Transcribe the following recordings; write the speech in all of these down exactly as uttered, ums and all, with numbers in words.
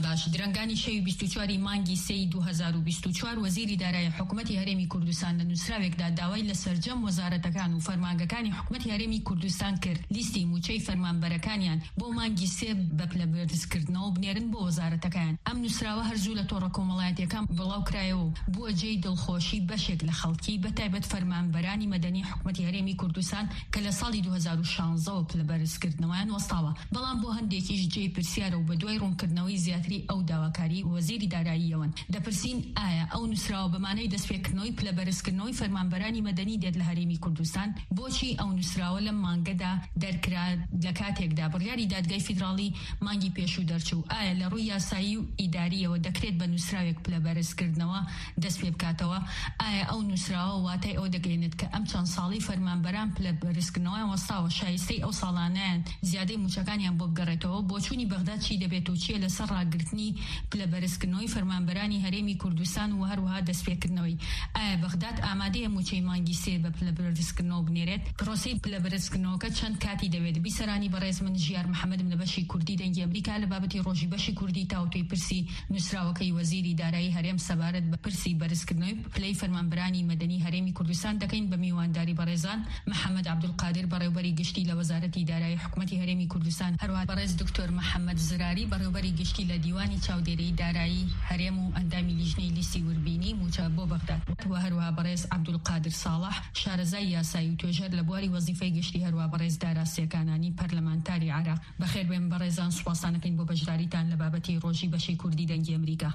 باش درنگانی شەوی بیست و چواری مانگی سێی دوو هەزار و بیست و چوار وەزیری دارایی حکوومەتی هەرێمی کوردستان لە نووسراوێکدا داوای لە سەرجەم وەزارەتەکان و فەرمانگەکانی حکوومەتی هەرێمی کوردستان کرد لیستی موچەی فەرمانبەرەکانیان بۆ مانگی سێ بە پلەبەرزکردنەوە بنێرن بۆ وەزارەتەکان. ئەم نووسراوە هەرزوو لە تۆڕە کۆمەڵایەتیەکان بڵاو کرایەوە بووە جێی دڵخۆشی بەشێک لە خەڵکی بەتایبەت فەرمانبەرانی مەدەنی حکوومەتی هەرێمی کوردستان کە لە ساڵی دوو هەزار و شانزدە پلەبەرزکردنەوەیان وەستاوە. بەڵام بۆ هەندێکیش جێی پرسیارە و بە دوای ڕوونکردنەوەی زیاتری ئەو داواکاری وەزیری داراییەوەن دەپرسین ئایا ئەو نووسراوە بەمانەی دەستپێکردنەوەی پلەبەرزکردنەوەی فەرمانبەرانی مەدەنی دێت لە هەرێمی کوردستان؟ بۆچی ئەو نووسراوە لەم مانگەدا دەرکرا لە کاتێکدا بڕیاری دادگای فیدراڵی مانگی پێشوو دەرچوو؟ ئایا لە ڕووی یاسایی و ئیداریەوە دەکرێت بە نووسراوێک پلەبەرزکردنەوە دەست پێ بکاتەوە؟ ئایا ئەو نووسراوە واتای ئەو دەگەێنێت کە ئەم چەند ساڵی فەرمانبەران پلەبەرزکردنەوەیان وەستاوە شایستەی ئەو ساڵانەیان زیادەی موچەکانیان بۆ بگەڕێتەوە؟ بۆ چوونی بەغداد چی دەبێت و چیە لەسەر ڕاگررتنی پلەبەرزکردنەوەی فەرمانبەرانی هەرێمی کوردستان و هەروەها دەستپێکردنەوەی؟ ئایا بەغداد ئامادەیە موچەی مانگی سێ بە پلەبەرزکردنەوە بنێرێت؟ پرۆسەی پلەبەرزکردنەوەکە چەند کاتی دەوێت؟ بیسەرانی بەڕێز من ژیار محەممەدم لە بەشی کوردی دەنگی ئەمریکا لە بابەتی ڕۆژی بەشی کوردی تاوتوی پرسی نووسراوەکەی وەزیری دارایی هەرێم سەبارەت بە پرسی بەرزکردنەوەی پلەی فەرمانبەرانی مەدەنی هەرێمی کوردستان دەکەین بە میوانداری بەڕێزان محەممەد عەبدولقادر بەڕێوەبەری گشتی لە وەزارەتی دارایی حکوومەتی هەرێمی کوردستان، هەروەها بەڕێز دکتۆر محەممەد زراری بەڕێوەبەری گشتی لە دیوانی چاودێرەی دارایی هەرێم و ئەندامی لیژنەی لیستی وربینی موچە بۆ بەغداد، و هەروەها بەڕێز عەبدولقادر ساڵح شارەزای یاسایی و توێژەر لە بواری وەزیفەی گشتی، هەروەها بەڕێز دارا سێکانانی پەرلەمانتاری عراق. بەخێر بێن بەڕێزان، سوپاسانەکەین بۆ بەشداریتان لە بابەتی ڕۆژی بەشی کوردی دەنگی ئەمریکا.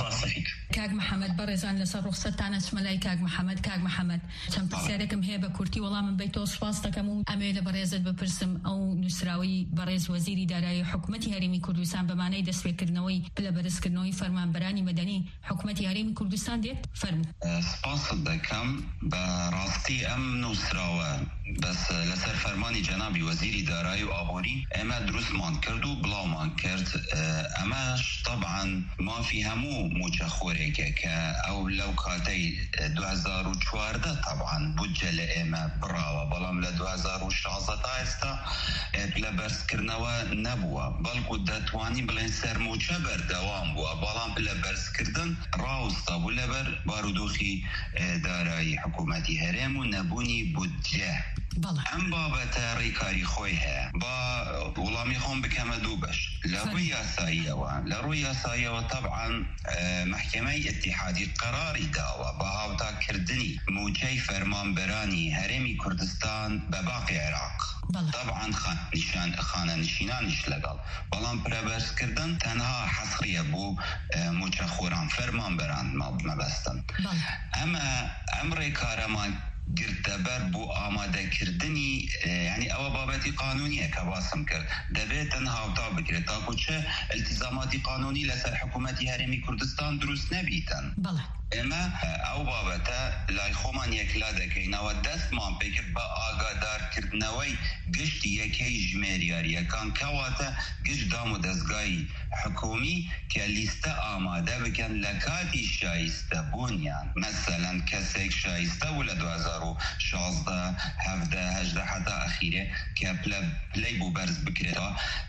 کاک محەممەد بەڕێزان لەسەر ڕوخسەتتانە چمەلای کاک محەممەد. کاک محەممەد، چەند پرسیارێکم هەیە بە کورتی وەڵامم بیتەوە سوپاس دەکەم و ئەمێ لە بەڕێزت بپرسم ئەو نووسراوی بەڕێز وەزیری دارایی حکوومەتی هەرێمی کوردستان بەمانەی دەستپێکردنەوەی پلەبەرزکردنەوەی فەرمانبەرانی مەدەنی حکوومەتی هەرێمی کوردستان دێت؟ فەرموو. سپاس دەکەم. بەڕاستی ئەم نووسراوە بەس لەسەر فەرمانی جەنابی وەزیری دارایی و ئابووری ئێمە دروستمان کرد و بڵاومان کرد. ئەمەش طبعاً مافی هەموو موچە خۆرێکە کە ئەو لەو کاتەی دوو هەزار و چواردە طبعاً بودجە لە ئێمە بڕاوە، بەڵام لە دوو هەزار و شانزدە تا ئێستا پلەبەرزکردنەوە نەبووە، بەڵکو دەتوانی بڵێن سەرموچە بەردەوام بووە، بەڵام پلەبەرزکردن ڕاوستە بوو لەبەر بارودۆخی دارایی حکوومەتی هەرێم و نەبوونی بودجە. ئەم بابەتە ڕێکاری خۆی هەیە. با وڵامی خۆم بکەمە دوو بەش. لە ڕووی یاساییەوە لە ڕووی یاساییەوە طبعاً محکەمەی ئیتیحادی قەراری داوە بە هاوتاکردنی موچەی فەرمانبەرانی هەرێمی کوردستان بە باقی عێراق. طبعاً خانە نشینانیش لەگەڵ، بەڵام پلەبەرزکردن تەنها حەسریە بوو موچە خۆران فەرمانبەران مەبەستن. ئەمە ئەم ڕێکارەمان گردەبەر بۆ ئامادەکردنی، یعنی ئەوە بابەتی قانونیە کە باسم کرد، دەبێتن هاوتا بکرێت تاکو چه التزاماتی قانونی لەسەر حکوومەتی هەرێمی کوردستان دروست نەبیتن. ئێمە ئەو بابەتە لای خۆمان یەکلا دەکەینەوە، دەستمان پێکرد بە ئاگادارکردنەوەی گشتی یەکەی ژمێریاریەکان کەواتە گشت دام و دەستگای حکومی کە لیستە ئامادە بکەن لە کاتی شایستە بوونیان. مەسەلەن کەسێک شایستە بوو لە دوو هەزار و شانزدە هەڤدە هەژدە حتا ئەخیرێ کە پلەی بوو بەرز بکرێتەوە،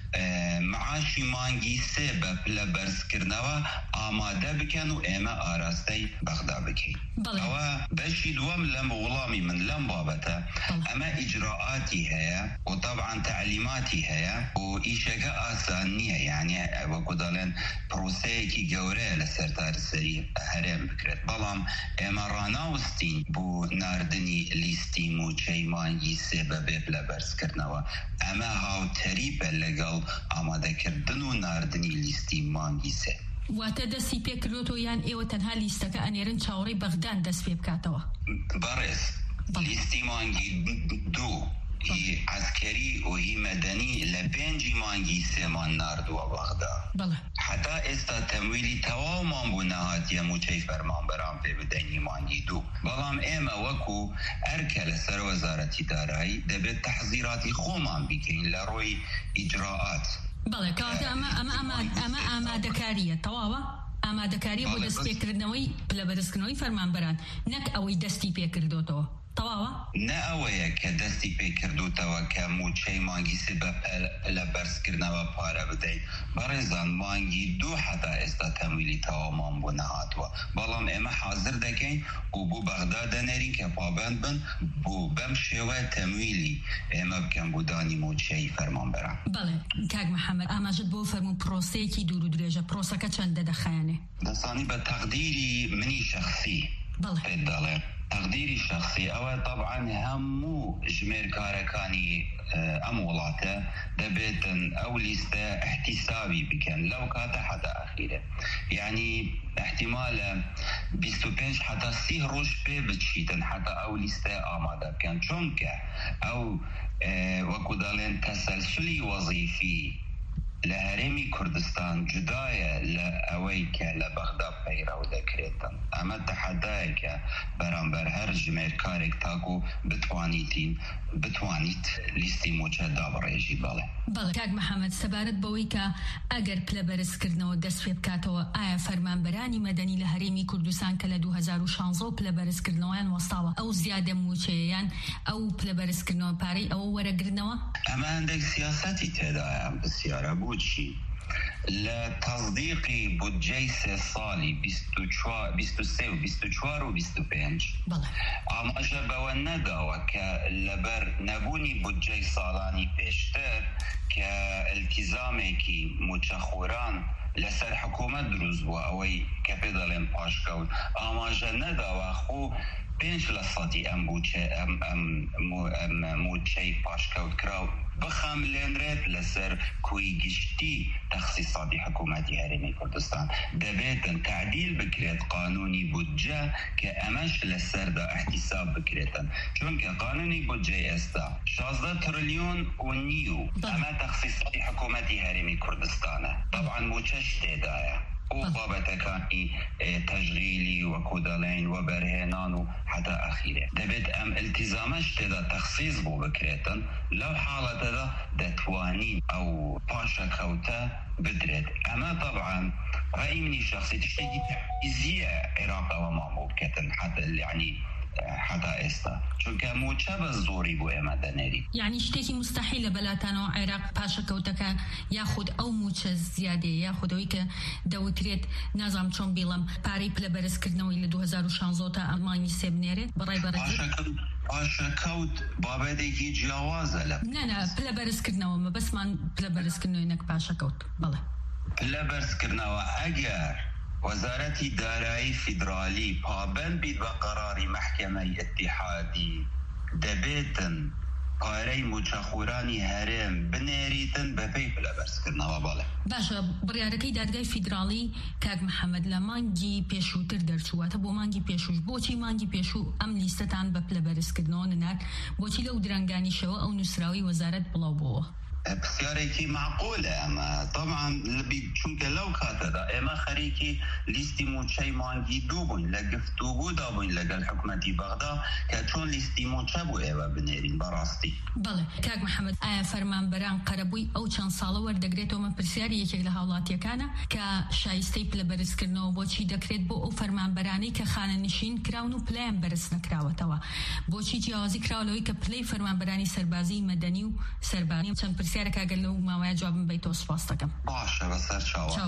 معاشی مانگی سێ بە پلەبەرزکردنەوە ئامادە بکەن و ئێمە ئاراستەی بەغدا بکەین. ئەوە بەشی دووەم لەم وڵامی من لەم بابەتە. ئەمە ئیجراعاتی هەیە و طبعاً تعلیماتی هەیە و ئیشەکە ئاسان نییە، یعنی وەکو دەڵێن پرۆسەیەکی گەورەیە لەسەر تارسەری هەرێم بکرێت، بەڵام ئێمە ڕاناوستین بۆ ناردنی لیستی موچەی مانگی سێ بەبێ پلەبەرزکردنەوە. ئەمە هاوتەریبە لەگەڵ ئامادەکردن و ناردنی لیستی مانگی سێ. واتە دەستی پێکردوتەوە یان ئێوە تەنها لیستەکە ئەنێرن چاوەڕێی بەغدان دەست پێ بکاتەوە؟ بەڕێز لیستی مانگی دوو هی عسکەری و هی مەدەنی لە پێنجی مانگی سێمان ناردووە بەغدا. حتا ئێستا تەمویلی تەواومان بوو نەهاتیە موچەی فەرمانبەران پێ بدەینی مانگی دوو، بەڵام ئێمە وەکو ئەرکە لەسەر وەزارەتی دارایی دەبێت تەحزیراتی خۆمان بکەین لە ڕۆی ئیجراعات. بەڵێ کاتە ئەمە ئەمە ئامادەکاریە تەواوە؟ ئامادەکاری بۆ دەستپێکردنەوەی پلەبەرزکردنەوەی فەرمانبەران، نەک ئەوەی دەستی پێکردوتەوە. تەواوە نەوەیە کە دەستی پێ کردوتەوە کە موچەی مانگی سێ بە لە بەرزکردنەوە پارە بدەین بەڕێزان مانگی دوو حتا ئێستا تەمویلی تەوامان بۆ نەهاتووە بەڵام ئێمە حازر دەکەین و بۆ بەغدا دەنێرین کە پابند بن بۆ بەم شێوە تەمویلی ئێمە بکەم بۆ دانی موچەی فەرمانبەران. بەڵێ کاک محەممەد ئاماژت بۆ فەرموو پرۆسەیەکی دوور و درێژە پرۆسەکە چەندە دەخایەنێ؟ دەزانی بە تەقدیری منی شخصی پێت دەڵێم تقديري الشخصي أو طبعا همو جمير كاركاني أم ولاته دبيتن أو ليسته احتسابي بكن لو كاتا حتى أخيرا يعني احتمال بيستو بينش حتى سيه روش بي بتشيتن حتى أو ليسته آماده بكن چونك أو اه وكو دالين تسلسلي وظيفي لهرمي كردستان جداية لأويك لبغداد بيرا ودكريتن أما تحدايك برانبر هر جمير كارك تاكو بتوانيتين بتوانيت ليستي موجه دابريجي بالي بله کاک محەممەد سەبارەت بەوەی کە ئەگەر پلەبەرزکردنەوە دەست پێ بکاتەوە ئایا فەرمانبەرانی مەدەنی لە هەرێمی کوردستان کە لە دوو هەزار و شانزە پلەبەرزکردنەوەیان وەستاوە ئەو زیادە موچەیەیان ئەو پلەبەرزکردنەوە پارەی ئەوە وەرەگرنەوە ئەمە هەندێک سیاسەتی تێدایە بسیارە بۆچی لە تەصدیقی بودجەی سێ ساڵی بیست و سێ و بیست و چوار و بیست و پێنج ئاماژە بەوە نەداوە کە لەبەر نەبوونی بودجەی ساڵانی پێشتر کە ئیلتیزامێکی موچەخۆران لەسەر حکوومەت دروست بووە ئەوەی کە پێ دەڵێن پاشکەوت ئاماژە نەداوە خۆ پێنج لە سەدی ئەم موچەی پاشکەوت کراو بخەملێنرێت لەسەر کوی گشتی تەخسیساتی حکوومەتی هەرێمی کوردستان دەبێتن تعدیل بکرێت قانونی بودجە کە ئەمەش لەسەردا احتیساب بکرێتن چونکە قانونی بودجەی ئێستا شازدە تریلیۆن و نیو ئەمە تەخسیساتی حکوومەتی هەرێمی کوردستانە طبعا موچەش تێدایە و بابەتەکانی تەژغیلی وەکو دەڵێن و بەرهێنان و حتا ئەخیرێ دەبێت ئەم ئیلتیزامەش تێدا تەخسیس بۆ بکرێتن لەو حاڵەتەدا دەتوانین ئەو پاشەکەوتە بدرێت ئەمە طبعا ڕای منی شخصی تشتێکی تەعیزیە عێراقەوە مامۆ بکەتن حتا یعنی حتا ئێستا چونکە موچە بە زۆری بۆ ئێمە دەنێری یعنی شتێکی مستەحیلە بەلاتانەوە عێراق پاشەکەوتەکە یاخود ئەو موچە زیادەیە یاخودەوەی کە دەوترێت نازام چۆن بیڵم پارەی پلەبەرزکردنەوەی لە دوو هەزار و شانزە تا ئەمانی سێ بنێرێت بەڕای بەڕێز پاشەکەوت بابەتێکی جیاوازە لە نەنە پلەبەرزکردنەوە مەبەسمان پلەبەرزکردنەوەی نەک پاشەکەوت بەڵێ پلەبەرزکردنەوە ئەگەر وزارتی دارایی فیدرالی پابند بید بە قەراری محکەمەی ئەتیحادی دەبێتن پارەی موچەخۆرانی هەرێم بنێریتن بەپێی پلەبەرزکردنەوە بەڵێ باشە بڕیارەکەی دادگای فیدرالی کاک محەممەد لە مانگی پێشووتر دەرچوواتە بۆ مانگی پێشوش بۆچی مانگی پێشوو ئەم لیستەتان بە پلەبەرزکردنەوە نەنات بۆچی لەو درەنگانیشەوە ئەو نووسراوی وەزارەت بڵاو بووە بسیارێکی معقولە ئەمە طبعا چونکە لەو کاتەدا ئێمە خەریکی لیستی موچەی مانگی دوو بووین لە گفتوگودا بووین لەگەڵ حکوومەتی بەغدا کە چۆن لیستی موچە بوو ئێوە بنێرین بەڕاستی بەڵێ کاک محەممەد ئایا فەرمانبەران قەرەبووی ئەو چەند ساڵە وەردەگرێتەوە من پرسیاری یەکێک لە هاوڵاتیەکانە کە شایستەی پلەبەرزکردنەوە بۆچی دەکرێت بۆ ئەو فەرمانبەرانەی کە خانەنشین کراون و پلەیان بەرز نەکراوەتەوە بۆچی جیاوازی کراولەوەی کە پلەی فەرمانبەرانی سەربازی مەدەنی و سەربانی چەند پرسیارێک ئەگەر لەو ماوەیە جوابم بیتەوە سوپاس دەکەم باشە بەسەر چاوە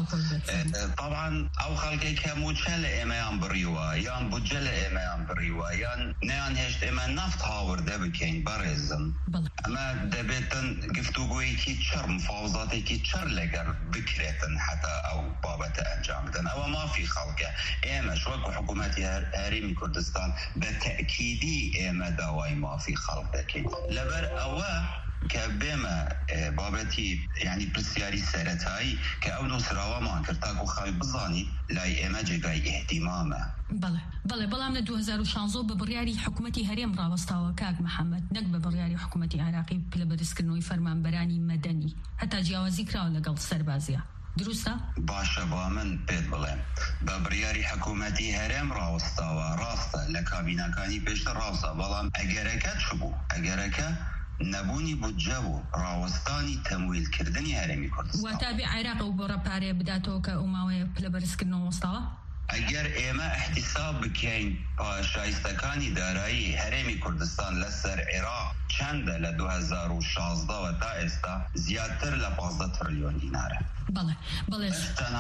طبعا ئەو خەڵکێک کە موچە لە ئێمەیان بڕیوە یان بودجە لە ئێمەیان بڕیوە یان نەیان هێشت ئێمە نەفت هاوردە بکەین بەڕێزم ئەمە دەبێتن گفتوگویەکی چڕ مفاوزاتێکی چڕ لەگەر بکرێتن حتا ئەو بابەتە ئەنجام بدەن ئەوە مافی خەڵکە ئێمەش وەکو حکوومەتی هەرێمی کوردستان بە تەئکیدی ئێمە داوای مافی خەڵک دەکەین لەبەر ئەوە کە بێمە بابەتی یعنی پرسیاری سەرەتایی کە ئەو نووسراوەمان کرد تاکو خەڵک بزانیت لای ئێمە جێگای ئیحتیمامە بەڵێ بەڵێ بەڵام لە دوو هەزار و شانزە بە بڕیاری حکوومەتی هەرێم ڕاوەستاوە کاک محەممەد نەک بە بڕیاری حکوومەتی عێراقی پلەبەرزکردنەوەی فەرمانبەرانی مەدەنی هەتا جیاوازی کراوە لەگەڵ سەربازیە دروستە؟ باشە با من پێت بڵێم بە بڕیاری حکوومەتی هەرێم ڕاوەستاوە ڕاستە لە کابینەکانی پێشتر ڕاستە بەڵام ئەگەرەکە چ بوو ئەگەرەکە نەبوونی بودجە بوو ڕاوەستانی تەمویلکردنی هەرێمی کوردستان واتابێ عێراق و بۆ ڕەپارەیە بداتەوە کە ئەو ماوەیە پلەبەرزکردنەوە وەستاوە اگر ایما احتساب بکەین پاشایستەکانی دارایی هەرێمی کوردستان لەسەر عێراق چەندە لە دو هەزار و شازدە و تا ئێستا زیاتر لە پازدە تریلیۆن دینارە. بەڵێ بەڵێ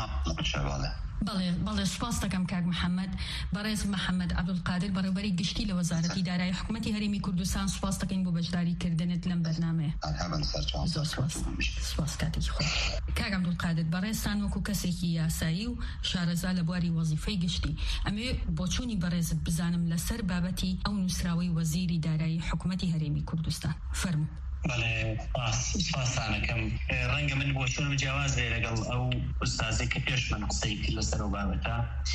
بەڵێ بەڵێ بەڵێ سپاس دەکەم کاک محەممەد. بەڕێز محەممەد عەبدولقادر بەڕێوەبەری گشتی لە وەزارەتی دارایی حکوومەتی هەرێمی کوردستان سپاس دەکەین بۆ بەشداریکردنت لەم بەرنامەیە. زۆر سپاس سپاس کاتێکی خۆش. کاک عەبدولقادر بەڕێزتان وەکو کەسێکی یاسایی و شارەزا لە بواری وەزیفەی گشتی ئەمێ بۆچوونی بەڕێزت بزانم لەسەر بابەتی ئەو نووسراوەی وەزیری دارایی حکوومەتی هەرێمی کوردستان. فەرموو. بەڵێ سپاسانەکەم. ڕەنگە من بۆ چۆن جیاواز لێ لەگەڵ ئەو ئوستازێک کە پێش من قسەی کرد لەسەر ئەو بابەتە،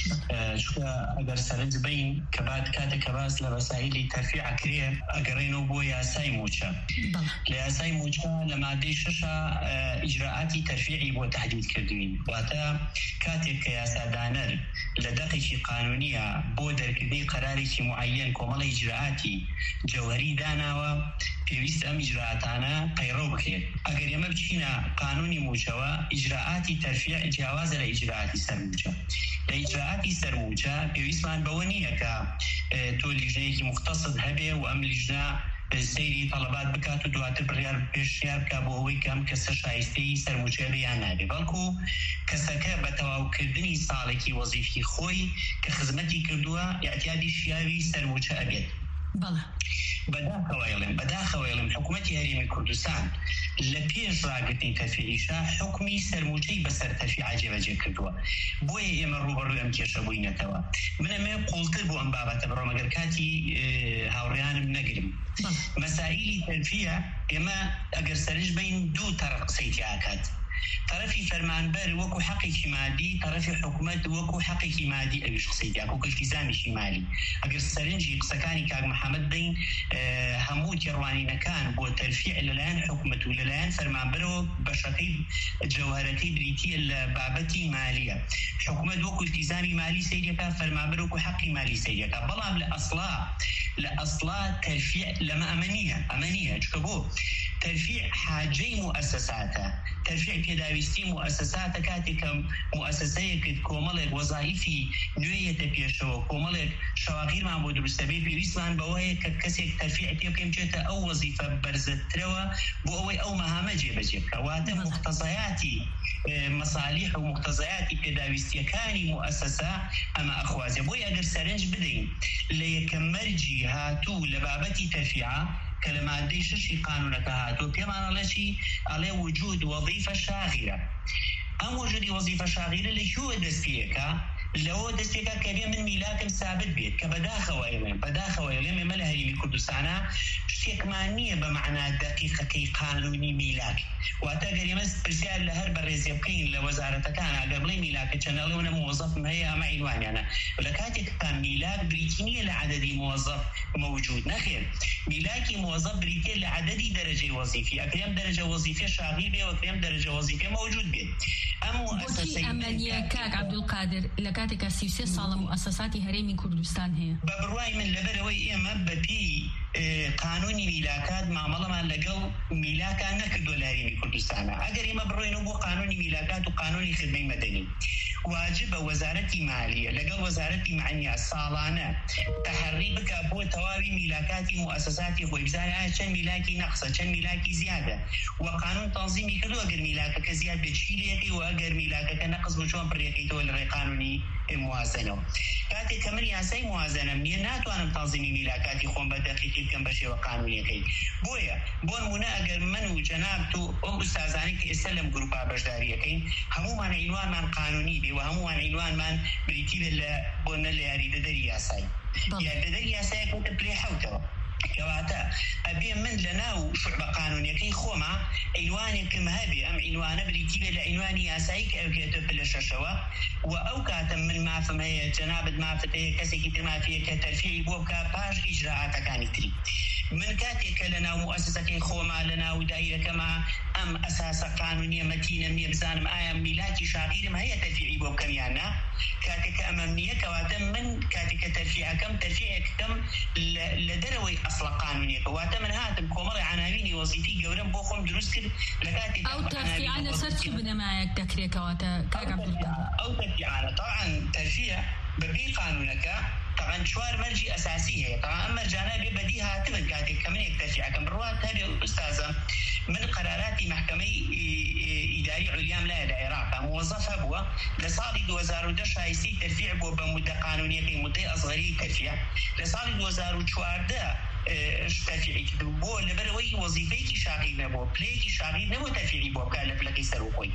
چونکە ئەگەر سەرنج بین کە بعد کاتێک کە باس لە وەسایلی تەرفیع کرێ ئەگەڕێنەوە بۆ یاسای موچە. لە یاسای موچە لە مادەی شەشە ئیجراعاتی تەرفیعی بۆ تحدید کردوین، واتە کاتێک کە یاسادانەر لە دەقێکی قانونیە بۆ دەرکردنی قەرارێکی معەیەن کۆمەڵی ئیجراعاتی جەوهەری داناوە، پێویست ئەم ئیجراعاتانە قەیڕۆ بکرێت. ئەگەر ئێمە بچینە قانونی موچەوە، ئیجراعاتی تەرفیع جیاوازە لە ئیجراعاتی سەرموچە. لە ئیجراعاتی سەرموچە پێویستمان بەوە نییە کە تۆ لیژنەیەکی مختصد هەبێ و ئەم لیژنە سەیری تەڵەبات بکات و دواتر بڕیار پێشیار بکە بۆ ئەوەی کەم کەسە شایستەی سەرموچە بیان نابێ، بەڵکو کەسەکە بە تەواوکردنی ساڵێکی وەزیفی خۆی کە خزمەتی کردووە احتیاجی شیاوی سەرموچە ئەبێت. بەڵێ بەداخەوەیڵم بەداخەوەیڵم حکوومەتی هەرێمی کوردستان لە پێش ڕاگرتنی تەرفیعیشە حکمی سەرموچەی بەسەر تەرفیع جێبەجێ کردووە، بۆیە ئێمە ڕوبەڕووی ئەم کێشە بووینەتەوە. من ئەمێ قوڵتر بۆ ئەم بابەتە بڕۆم ئەگەر کاتی هاوڕێیانم نەگرم. مەسائیلی تەرفیع ئێمە ئەگەر سەرنج بین دوو تەرەف قسەی تیاکات. طرفی فەرمانبەر وەکو حەقێکی مادی، طرفی حکوومەت وەکو حەقێکی مادی ئەویش قسەی تیا وەکو التیزامیشی مالی. ئەگەر سەرنجی قسەکانی کاک محەممەد بین هەموو تێڕوانینەکان بۆ تەرفیع لەلایەن حکوومەت و لەلایەن فەرمانبەرەوە بەشەکەی جەوهەرەکەی بریتیە لە بابەتی مالیە. حکوومەت وەکو التیزامی مالی سەیرەکە، فەرمانبەر وەکو حەقی مالی سەیرەکە. بەڵام لە ئەسڵا لە ئەسڵا تەرفیع لەمە ئەمە نییە ئەمە نییە چکە بۆ تەرفیع حاجەی موئەسەساتە، تەرفیع پێداویستی موئەسەساتە. کاتێک کە موئەسەسەیەکت کۆمەڵێک وەزایفی نوێیەتە پێشەوە، کۆمەڵێک شەواغیرمان بۆ دروستە بێ، پێویستمان بەوەیە کە کەسێک تەرفیع پێ بکەین بچێتە ئەو وەزیفە بەرزترەوە بۆ ئەوەی ئەو مەهامە جێبەجێ بکە. واتە مقتەزەیاتی مەسالیح و مقتەزەیاتی پێداویستیەکانی موئەسەسە ئەمە ئەخوازێ. بۆی ئەگەر سەرنج بدەین لە یەکەم مەرجی هاتوو لە بابەتی تەرفیع کە لە مادەی شەشی قانونەکە هاتووە، پێمان ئەڵێ چی؟ ئەڵێ وجود وەظیفە شاغرە. ئەم وجودی وەظیفە شاغرە لە کوێ دەست پێکە؟ لەوە دەست پێکە کە بێ من میلاکم سابت بێت، کە بەداخەوە ئێڵێم بەداخەوە ئێڵێم ئێمە لە هەرێمی کوردستانە شتێکمان نییە بە مەعنا دەقیقەکەی قانونی میلاک. واتە ئەگەر ئێمە پرسیار لە هەر بەڕێزێ بکەین لە وەزارەتەکان، ئەگەر بڵێ میلاکە چەندە، ئەڵێ موظفم هەیە ئەمە عینوانیانە. لە کاتێکە میلاک بریتی نییە لە عەدەدی موظف موجود، نەخێر. میلاکی موظف بریتێ لە عەدەدی دەرەجەی وەزیفی، ئەکرێم دەرەجە وەزیفێ شاغیر بێ وەکرێم دەرەجە وەزیفێ موجود بێت. بۆچی ئەمەنیە کاک عەبدولقادر لە کاتێکە سی و سێ ساڵە موئەسەساتی هەرێمی کوردستان هەیە؟ بە بڕوای من لەبەرەوەی ئێمە بەپێی قانونی میلاکات مامەڵەمان لەگەڵ میلاکان نەکردووە لە هەرێمی کوردستانە. ئەگەر ئێمە بڕۆینەوە بۆ قانونی میلاکات و قانونی خدمەی مەدەنی، واجبە وەزارەتی مالیە لەگەڵ وەزارەتی معنیە ساڵانە تەحەڕی بکە بۆ تەواوی میلاکاتی موئەسەساتی خۆی، بزانێ ئایا چەند میلاکی نەقسە، چەند میلاکی زیادە، و قانون تەنزیمی کردووە ئەگەر میلاکەکە زیاد بێت چی لێکەی، و ئەگەر میلاکەکە نەقس بۆ چۆن بڕێکەیتەوە لە ڕێی قانونی موازنەوە. کاتێک کە من یاسای موازنەم نییە، ناتوانم تەنزیمی میلاکاتی خۆم بە دەقیقی بکەم بە شێوە قانونیەکەی. بۆیە بۆ نمونە ئەگەر من و جەناب تو ئەو ئوستازانی کە ئێستا لەم گروپا بەشداریەکەین هەمومان عینوانمان قانونی بێ و هەمومان عینوانمان بریتی بێت لە بۆنە لە یاریدەدەری یاسایی. یاریدەدەری یاسایەکەوتە پلێ حەوتەوە، کەواتە ئەبێ من لە ناو شوعبە قانونیەکەی خۆما عینوانێکم هەبێ، ئەم عینوانە بریتی بێت لە عینوانی یاسایی کە ئەوکێتە پلە شەشەوە، و ئەو کاتە من مافم هەیە، جەنابەت مافت هەیە، کەسێکی تر مافیە کە تەرفیعی بۆ بکە پاش ئیجراعاتەکانی تری. من کاتێک کە لە ناو موئەسەسەکەی خۆما لە ناو دایرەکەما ئەم ئەساسە قانونیە مەتینم نییە بزانم ئایا میلاکی شاغیرم هەیە تەرفیعی بۆ بکەم یان نا. کاتێک کە ئەمەم نییە، کەواتە من کاتێک کە تەرفیعەکەم تەرفیعێکەکەم لە دەرەوەی ئەسڵە قانونیەکە، واتە من هاتم کۆمەڵی عناوینی وەزیفی گەورەم بۆ خۆم دروست کرد. لە کاتێک ئەو تەرفیعە لەسەر چ بنەمایەک دەکرێتەوە کاک عەبدولقادر؟ ئەو تەرفیعانە طبعاً تەرفیع ببي قانونك طبعا شوار مرجي أساسية طبعا أما الجانب بديها تبقى كمان يكتفي عكم بروات هذه أستاذة من قرارات محكمة إداري عليام لا العراق موظفة بوا لصالي دوزارو دش هايسي ترفيع بوا بمدة قانونية مدة أصغرية ترفيع لصالي دوزارو شوار ده ترفيعي بوا لبروي وظيفيكي شاغل نبوا بليكي شاغل نبوا ترفيعي بوا كالف لكي سروقوي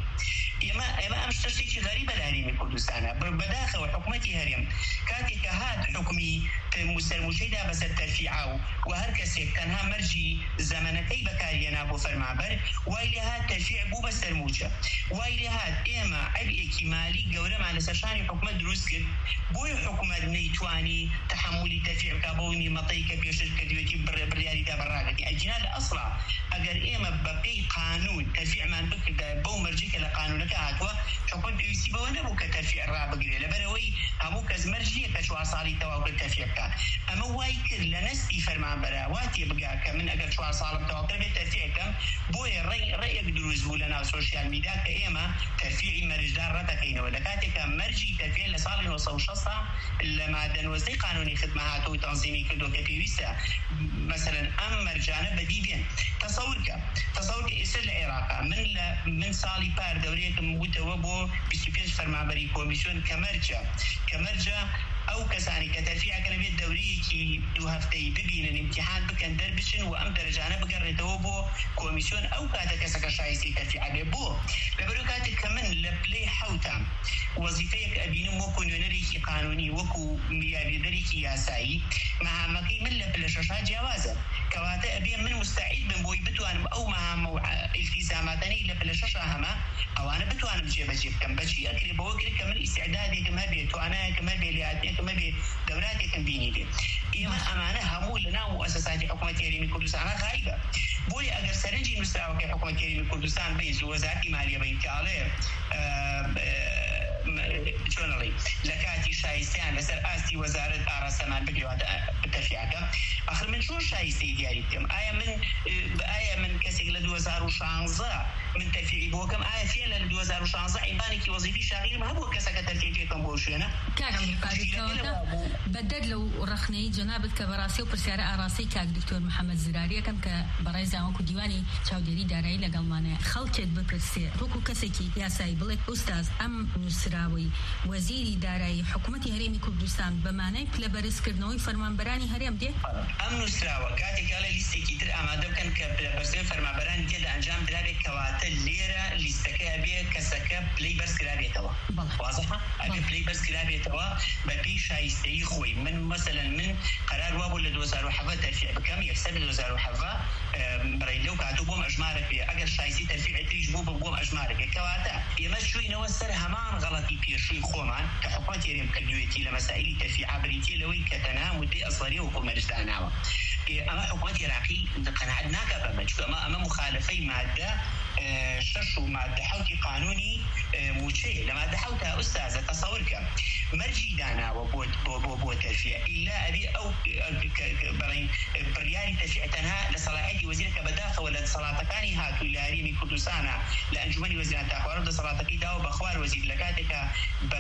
إما إما أمش تشتكي غريبة لهريم كردستان بداخل وحكومتي هريم كاتي كهات حكمي مستلمشيدا بس الترفيعه وهركسي كانها مرجي زمنتي بكارينا بو فرمابر وايلها ترفيع بو بستلموجه وايلها إما عبء كمالي جورم على سشاني حكومة دروسك بو حكومة نيتواني تحملي ترفيع كابوني مطيك بيشركة ديوتي بريالي دا براغتي الجنال أصلا أجر إما بقي قانون ترفيع من بك بو مرجيك لقانونك هاتوا حكومة بيوسي بو نبو كترفيع الرابق لبروي همو كزمرجية كشوا صالي تواقع الترفيع كان أما وايكر لنستي فرمان براواتي بقى كمن أجر شوا صالب تواقع بالترفيع كان بوي رأي رأيك دروز بولنا السوشيال ميديا كإما ترفيعي مرجدار رتكين ولكاتك مرجي ترفيع لصالي وصوشصة لما دنوزي قانوني خدمات وتنظيمي كدو كبيوسا مثلا أم مرجانة بديبين تصورك تصورك إسر العراق من من صالي بار دوريك متوبو بسيبيش فرمان بري كوميسيون كمرجع كمرجع أو كساني كترفيع كلمة دورية كي دو هفتي ببين الامتحان بكن دربشن وأم درجانا بقرر بو كوميسيون أو كاتا كسك شايسي ترفيع بو لبرو كاتا كمان لبلي حوتا وظيفيك أبينو موكو نونريكي قانوني وكو ميابيدريكي ياساي مع مكي من لبلا شاشا جوازا كواتا أبين من مستعيد بن بوي بتوان أو مع موع التزاماتني لبلا شاشا هما أو أنا بتوان بجيب أجيب كم بشي أكري بوكري كمان استعدادي كما بيتو أنا كما بيلياتي كما بي دوراتي كم بيني دي إيما أمانة همو لنا مؤسسات حكومة هريم كردستان غايبة بوي أجر سرنجي مستوى كحكومة هريم كردستان بين وزارة مالية بين كالير جونالي لكاتي شايستان لسر آسي وزارة آراسمان بقيوات بترفيعك آخر من شو شايستي دياريتم آية من آية من كسي لدوزار وشانزة من ترفيعي بوكم آية فيها لدوزار وشانزة عبانك وظيفي شاغير ما هو كسك ترفيعي كم بوشينا كاك عبد القادر كواتا بدد لو رخني جنابك كبراسي وبرسيارة آراسي كاك دكتور محمد زراري كم كبرايزا وكو ديواني شاوديري داري لقلمانه خلطت ببرسي روكو كسكي يا ساي بلك أستاذ أم نسراوي وزيري داري حكومتي هريمي كردستان بمعنى كلبرس كرنوي فرمانبراني هريم دي أم نسراوي كاتي قال ليستي كتير أمادو كان كلبرس فرمانبراني كده أنجام دراري كواتا ليرة ليستكا بيه كسكا بلاي برس كرابي توا واضحة أبي بلاي برس كرابي توا ببي شايستي خوي من مثلا من قرار وابو لدوزار وحفا ترفيع بكم يكسب لدوزار وحفا بريدو كاتو بوم أجمارك بيه أجر شايستي ترفيع تريج بوم بوم أجمارك كواتا يمشوي نوسر همان غلطي بيشوي خومان كحكومة هريم كردويتي لمسائل ترفيع عبريتي لوي كتنها مدة أصغرية وكم رجداناوا أما حكومة العراقي قناعدناك بمجهود أما أما مخالفي مادة شش ومادة حوتي قانوني موشي لما دحوتها أستاذة تصورك مرجي دانا وبوت بو بو بو ترفيع إلا أبي أو برين برياري ترفيع تنها لصلاحيتي وزيرك بداخل ولا صلاتكاني هاتو إلى هريمي كردستان لأنجمني وزيران تاخوار دا صلاتكي داو بأخوار وزير لكاتك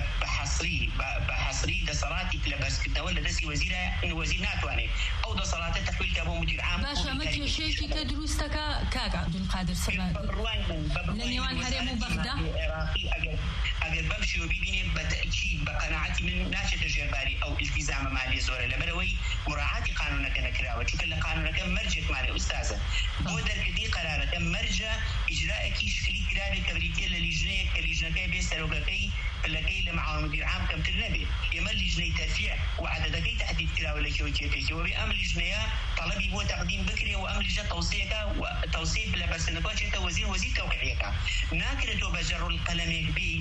بحصري بحصري دا صلاتك لبس كتا ولا دسي وزيرة إن وزير ناتواني أو دا صلاتك تحويل كابو مدير عام باشا مكي شيكي كدروستك كاك عبد القادر سبا لنيوان هريمو بغدا العراقي أجر أجر بمشي وبيبيني بتأكيد بقناعتي من ناشط الجرباري أو التزام مالي زورة لبروي مراعاة قانونك نكراوة شو كل قانونك مرجع مالي أستاذة بودر كدي قرارك مرجع إجراء كيش كلي كرابي كبريتي للجنة كلجنة بيستر وكي فلكي لمع مدير عام كم ترنبي يمر لجنة ترفيع وعددكي تحديد كراوة لكيوتيكي وبأمر لجنة طلبي بو تقديم بكري وأمر لجنة توصيك وتوصيف لبس نقاش أنت وزير وزير توقيعك ناكرتو بجر القلم بي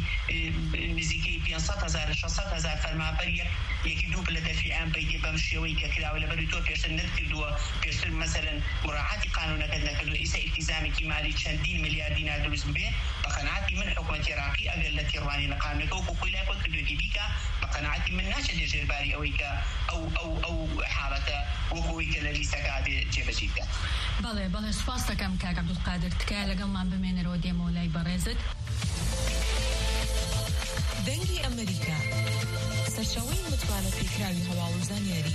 نزيكي بين صد هزار شصت هزار فرما بريك يكدو بلا ترفيع عام بيدي بمشيوي ككلا ولا بريتو بيشتر نذكردو بيشتر مثلا مراعاة قانونك نذكردو إسا التزامي كمالي شندين مليار دينار دروس به بقناعتي من حكومة العراقي أقل تيرواني لقانونك وكل يكون كدو ديبيكا بقناعتي من ناشد الجرباري أويكا أو أو أو حالة وكويكا لليسكا جيبجيكا بله بله سپاس دکم کاک عبدالقادر تکای لەگەڵ من بمێنەرەوە دێمە لای بەڕێزت دەنگی ئەمریکا سەرچاوەی متمانە پێکراوی هەواڵ و زانیاری.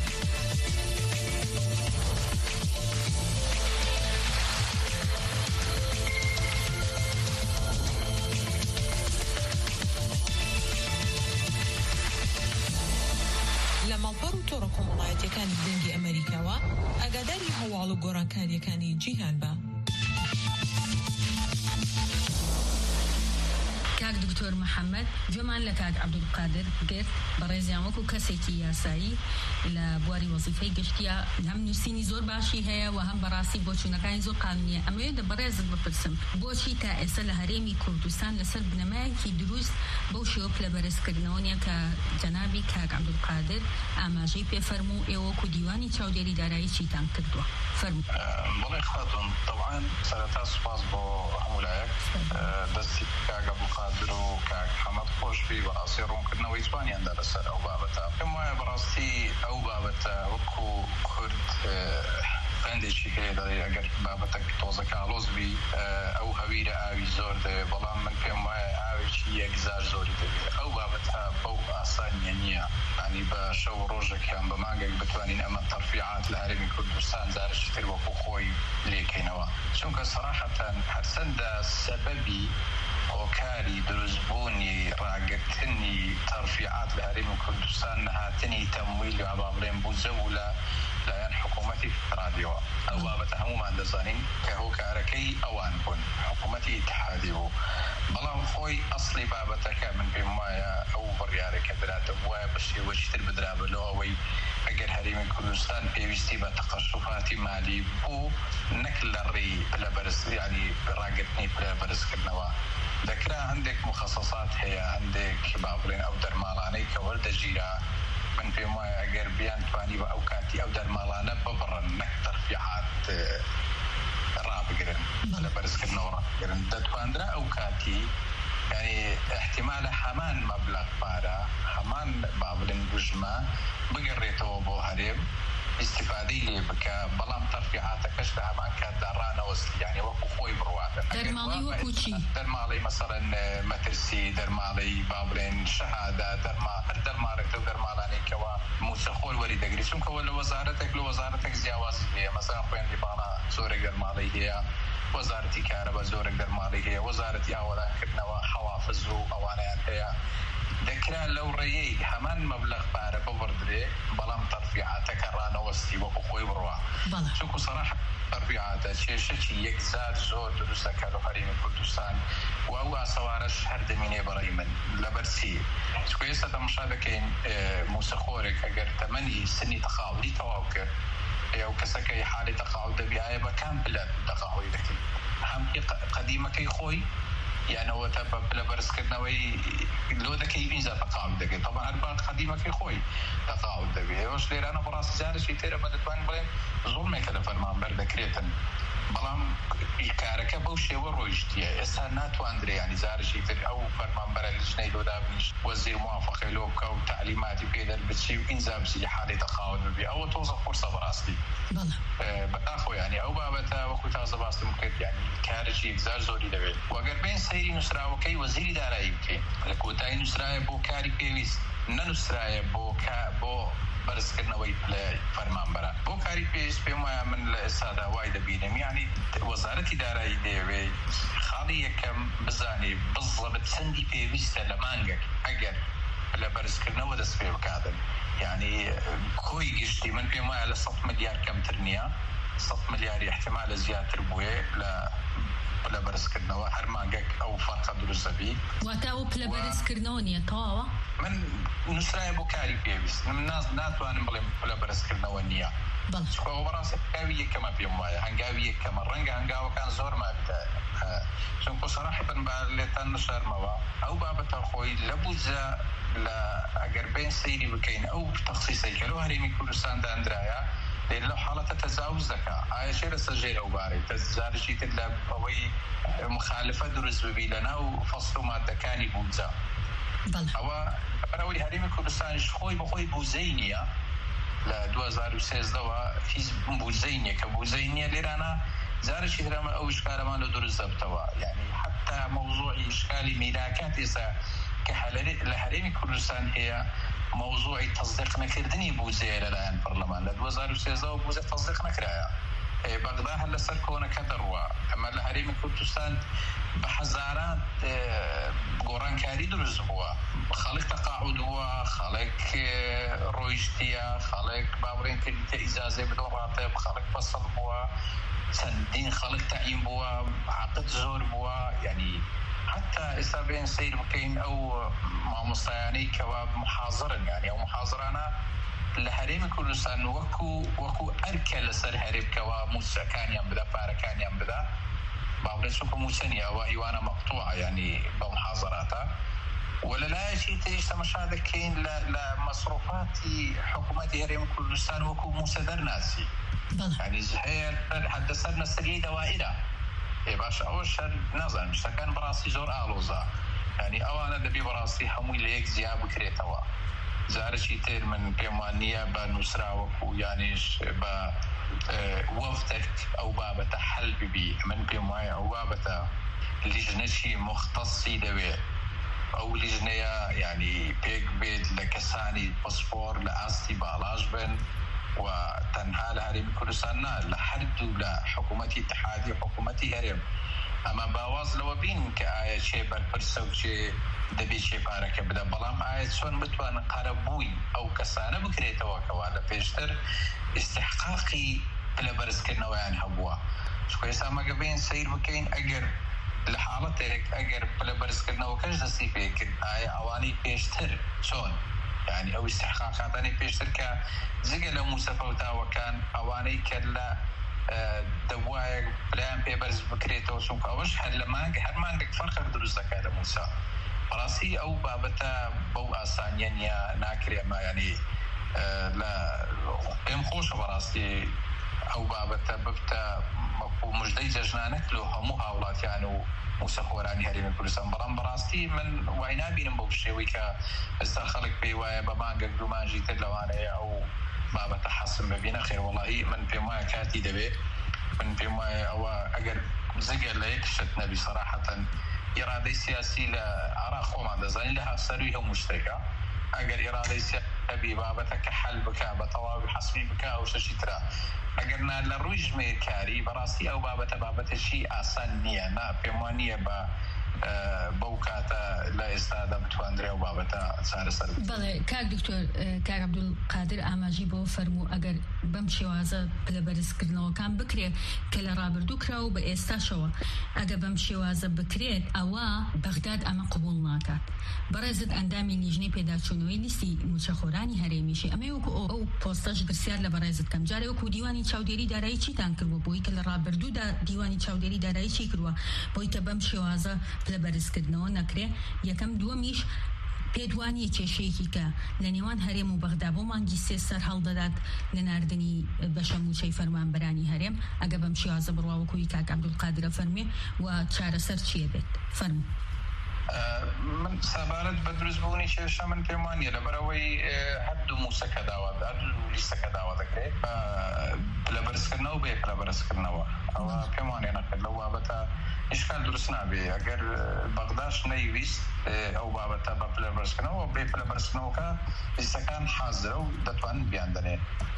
لە ماڵپەڕ و تۆڕە کۆمەڵایەتیەکانی دەنگی ئەمریکاوە ئاگاداری هەواڵ و گۆڕانکاریەکانی جیهان بە. کاک دکتۆر محەممەد جۆمان لە کاک عەبدولقادر گرت بە ڕێزیان وەکو کەسێکی یاسایی لە بواری وەزیفەی گشتیە هەم نووسینی زۆر باشی هەیە و هەم بەڕاستی بۆچوونەکانی زۆر قانونیە. ئەمەوێت دە بەڕێزت بپرسم بۆچی تا ئێستا لە هەرێمی کوردستان لەسەر بنەمایەکی دروست بەو شێوە پلەبەرزکردنەوە نیە کە جەنابی کاک عەبدولقادر ئاماژەی پێفەرموو ئێوە وەکو دیوانی چاودێری دارایی چیتان کردووە؟ فەرموو. بەڵێ خاتون طبعا سەرەتا سوپاس بۆ هەمولایەک دەستی کاک عەبدولقادر و کاک حەمەد خۆشبی بەڕاستی ڕوونکردنەوەی جوانیاندا لەسەر ئەو بابەتە. پێم وایە بەڕاستی ئەو بابەتە وەکو کورد پندێکی هەیە دەڵێ ئەگەر بابەتەک تۆزەکە ئاڵۆزبی ئەو هەویرە ئاوی زۆر دەوێ، بەڵام من پێم وایە ئاوێکی یەکزار زۆری دەوێت. ئەو بابەتە بەو ئاسانیە نییە، ینی بە شەو ڕۆژێکیان بە مانگێک بتوانین ئەمە تەرفیعات لە هەرێمی کوردستان جارێکی تر وەکو خۆی لێکەینەوە، چونکە سەراحەتەن هەرچەندە سەبەبی هۆکاری دروستبوونی ڕاگرتنی تەرفیعات لە هەرێمی کوردستان نەهاتنی تەمویل و با بڵێن بوجە و لە لایەن حکوومەتی فدرالیەوە. ئەو بابەتە هەمومان دەزانین کە هۆکارەکەی ئەوان بوون، حکوومەتی ئیتحادی بوو، بەڵام خۆی ئەسڵی بابەتەکە من پێم وایە ئەو بڕیارێکە دراتە وایە بە شێوەیەکی تر بدرا بەلەوە ئەوەی ئەگەر هەرێمی کوردستان پێویستی بە تەقەشوفاتی مالی بوو نەک لە ڕێی پلەبەرز ینی ڕاگرتنی پلەبەرزکردنەوە دەکرا هەندێک مخەسەسات هەیە، هەندێک با بڵێن ئەو دەرماڵانەی کە وەردەگیرا من پێم وایە ئەگەر بیان توانی بە ئەو کاتی ئەو دەرماڵانە ببڕن نەک تەرفیعات ڕابگرن لە بەرزکردنەوە ڕابگرن دەتواندرا ئەو کاتی ینی احتیمالە هەمان مەبلەغ پارە هەمان با بڵێن بژمە بگەڕێتەوە بۆ هەرێم استفادەی لێ بکە، بەڵام تەرفیعاتەکەش لە هەمان کاتدا ڕانەوەستی ینی وەکو خۆی بڕواتە. دەرماڵی وەکو چی؟ دەرماڵی مەسەڵەن مەترسی، دەرماڵی با بڵێن شەهادە، دەرما هەر دەرماڵێک و دەرماڵانێکەوە موچەخۆر وەری دەگری، چونکەوە لە وەزارەتێک لە وەزارەتێک جیاوازی هەیە، مەسەڵەن خوێندی باڵا زۆرێک دەرماڵی هەیە، وەزارەتی کارەبا زۆرێک دەرماڵی هەیە، وەزارەتی ئاوەدانکردنەوە حەوافز و ئەوانەیان هەیە. دەکرا لەو ڕێیەی هەمان مەبلەغ پارە ببڕدرێ، بەڵام تەرفیعاتەکە ڕانەوەستی وەکو خۆی بڕوا، چونکو سەراحە تەرفیعاتە کێشەی یەکزار زۆر دروست دەکات لە هەرێمی کوردستان و ئەو ئاسەوارەش هەر دەمینێ بەڕێی من لەبەرچی چونکە ئێستا تەماشا دەکەین موسەخۆرێک ئەگەر تەمەنی سنی تەقاعودی تەواو کرد ئەو کەسەکەی حالی تەقاعود دەبی ئایا بە کام پلە تەقاعودی دەکەین، هەم قەدیمەکەی خۆی یانەوەتە بە پلەبەرزکردنەوەی لۆ دەکەی ویزا تەقاعود دەکەیت، طبعا هەر بە قەدیمەکەی خۆی تەقاعود دەبێت. ئێوەش لێرانە بەڕاستی جارێکی تێرە بە دەتوانین بڵێن زوڵمێکە لە فەرمانبەر دەکرێتن، بەڵام کارەکە بەو شێوە ڕۆیشتیە. ئێستا ناتواندرێ ینی جارێکی تر ئەو فەرمانبەرە لیژنەی لۆدابنیش وەزیر موافقەی لۆ بکە و تعلیماتی پێدەربچی و ئینجا بچی حالی تەقاعود ببێ، ئەوە تۆزە قورسە بەڕاستی بەداخۆ ینی ئەو بابەتە وەکو تازە باستم کرد ینی کارێکی یەکزار زۆری دەوێت. وەگەر بین سەیری نووسراوەکەی وەزیری دارایی بکەین لە کۆتایی نووسرایە بۆ کاری پێویست، نەنووسرایە بۆ بۆ بەرزکردنەوەی فەرمانبەرە بۆ کاری پێویست. پێم وایە من لە ئێستادا وای دەبینم ینی وەزارەتی دارایی دەیەوێ خاڵی یەکەم بزانێ بزڵە چەندی پێویستە لە مانگێک ئەگەر لە بەرزکردنەوە دەست پێ بکاتن، ینی کۆی گشتی من پێم وایە لە سەد ملیار کەمتر نییە، سەد ملیاری احتیمالە زیاتر بووێ لە پلە بەرزکردنەوە هەر مانگێک ئەو فەرقە دروست دەبی. واتە ئەو پلە بەرزکردنەوە نییە تەواوە؟ من نووسرایە بۆ کاری پێویست، من ناتوانم بڵێم پلە بەرزکردنەوە نییە، چونکە بەڕاستی هەنگاوی یەکەمە پێم وایە، هەنگاوی یەکەمە ڕەنگە هەنگاوەکان زۆر مابتە، چونکە سەراحەتەن با لێتان نشارمەوە ئەو بابەتە خۆی لە بوجە لە ئەگەر بین سەیری بکەین ئەو تەخسیسەی کە لەو هەرێمی کوردستان دانرایە لەو حاڵەتە تەجاوز دەکا، ئایا شێرە سەرژێر ئەو بارەی تەجارشی تر لە ئەوەی مخالفە دروست ببی لە ناو فەسڵ و مادەکانی بوجە. ئەوە بەرەوەی هەرێمی کوردستانیش خۆی بەخۆی بوجەی نییە، لە دوو هەزار و سێزدەوە هیچ بوجەی نییە کە بوجەی نییە. لێرانە جارێکی ترەمە ئەو شکارەمان لە دروست دەبتەوە، یعنی حتا مەوزوعی شکالی میراکات ئێستا کە لە هەرێمی کوردستان هەیە موضوعی تصدیق نکردنی بوزێ لەلایەن پەرلەمان لە دوو هەزار و سێزدە و بوزێ تصدیق نەکرایە بەغدا هەر لەسەر کۆنەکە دەڕوە ئەمە لە هەرێمی کوردستان بە حەزاران گۆڕانکاری دروست بووە خەڵک تەقاعود بووە خەڵک ڕۆیشتیە خەڵک باوەڕێن کردیتە ئیجازێ بدۆڕاتێ خەڵک فەسڵ بووە چەندین خەڵک تەعیین بووە عقد زۆر بووە یعنی حتى ئێستا بێن سیر بکەین ئەو مامۆستایانەی کەوا محاضرن یعنی ئەو محاضرانە لە هەرێمی کوردستان وەکو وەکو ئەرکە لەسەر هەرێبکەوە موسەکانیان بدا پارەکانیان بدا باوەڕێن چونکە موسە نیە ئەوە هیوانە مەقتوعە یعنی بە محاضراتە ولەلایەکی تریش تەماشا دەکەین لە مەسروفاتی حکوومەتی هەرێمی کوردستان وەکو موسە دەرناسی یعنی هەیە حدەسەر نەسەریەی دەوائرە ای باش ئەوەش نازانم شتەکان بەڕاستی زۆر ئاڵۆزە یعنی ئەوانە دەبێ بەڕاستی هەمووی لە یەک جیا بکرێتەوە جارێکی تر من پێم وان نییە بە نووسراوەکو یانیش بە وەفتێک ئەو بابەتە حەل ببی من پێم وایە ئەو بابەتە لیژنەی مختصی دەوێت ئەو لیژنەیە یعنی پێک بێت لە کەسانی پسپۆر لە ئاستی باڵاش بن و تەنها لە هەرێمی کوردستان نا لە هەردوو لە حکوومەتی اتحادی و حکوومەتی هەرێم ئەمە باواز لەوە بین کە ئایا چێ بەرپرسە و چێ دەبێت چێ پارەکە بدە بەڵام ئایا چۆن بتوانن قەرەبووی ئەو کەسانە بکرێتەوە کەوا لە پێشتر استحقاقی پلە بەرزکردنەوەیان هەبووە چونکە ئێستا مەگە بێن سەیر بکەین ئەگەر لە حاڵەتێک ئەگەر پلە بەرزکردنەوەکەش دەستی پێکرد ئایا ئەوانەی پێشتر چۆن يعني او استحقاقاتانی پێشتر کە جگە لە موسەفەوتاوەکان ئەوانەی کە لە دەوایەک پلان پێبەرز بکرێتەوە چونکە ئەوەش هەر لە مانگ هەر مانگێک فەرقێک دروست دەکات لە موسا بەڕاستی ئەو بابەتە بەو ئاسانیە نیە ناکرێمە ینی لە پێم خۆشە بەڕاستی ئەو بابەتە ببتە مژدەی جەژنانەک لە هەموو هاوڵاتیان و موسەخۆرانی هەرێمی کوردستان بەڵام بەڕاستی من وای نابینم بەو شێوەی کە ئێستا خەڵک پێی وایە بە مانگێک دوو مانجی تر لەوانەیە ئەو بابەتە حەسم ببینە خێر وەڵاهی من پێم وایە کاتی دەبێت من پێم وایە ئەوە ئەگەر زگە لە یەک شت نەبی سەراحەتەن ئیرادەی سیاسی لە عێراق خۆمان دەزانین لە هەفسەروی هەموو شتێکە ئەگەر ئیرادەی سیاسی بابەتە کە حەل بکە بە تەواوی حەسمی بکە ئەو شەشی ترە ئەگەر نا لە ڕووی ژمێرکاری بەڕاستی ئەو بابەتە بابەتێکی ئاسان نییە نا پێم وان نییە بە بەو کاتە لە ئێستادا بتواندرێ و بابەتە چارەسەر بەڵێ کاک دکتۆر کاک عەبدولقادر ئاماژی بۆ فەرموو ئەگەر بەم شێوازە پلەبەرزکردنەوەکان بکرێت کە لە ڕابردوو کراوە بە ئێستاشەوە ئەگە بەم شێوازە بکرێت ئەوە بەغداد ئەمە قبول ناکات بەڕێزت ئەندامی لیژنەی پێداچوونەوەی لیستی موچەخۆرانی هەرێمیشی ئەمە وەکو ئەو پۆستەش پرسیار لە بەڕێزت کەم جارێ وەکو دیوانی چاودێری دارایی چیتان کردووە بۆی کە لە ڕابردوودا دیوانی چاودێری دارایی چی کردووە بۆی کە بەم شێوازە لە بەرزکردنەوە نەکرێ یەکەم دووەمیش پێدوانیە کێشەیەکی کە لە نێوان هەرێم و بەغدا بۆ مانگی سێ سەر هەڵدەدات لە ناردنی بەشە موچەی فەرمانبەرانی هەرێم ئەگە بەم شێوازە بڕواوەکوی کاک عەبدولقادرە فەرمێ و چارەسەر چیە بێت فەرموو من سەبارەت بە دروستبوونی کێشە من پێم وانیە لەبەرەوەی هەردوو موسەکە داوا هەردوو لیستەکە داوا دەکرێت لە بەرزکردنەوە بێ لە بەرزکردنەوە ئەوە پێم وانێ نەکرد لەو بابەتە ئیشکال دروست نابێ ئەگەر بەغداش نەیویست ئەو بابەتە بە پلە بەرزکردنەوە بێ پلە بەرزکردنەوەکە لیستەکان حازرە و دەتوانن بیان دەنێن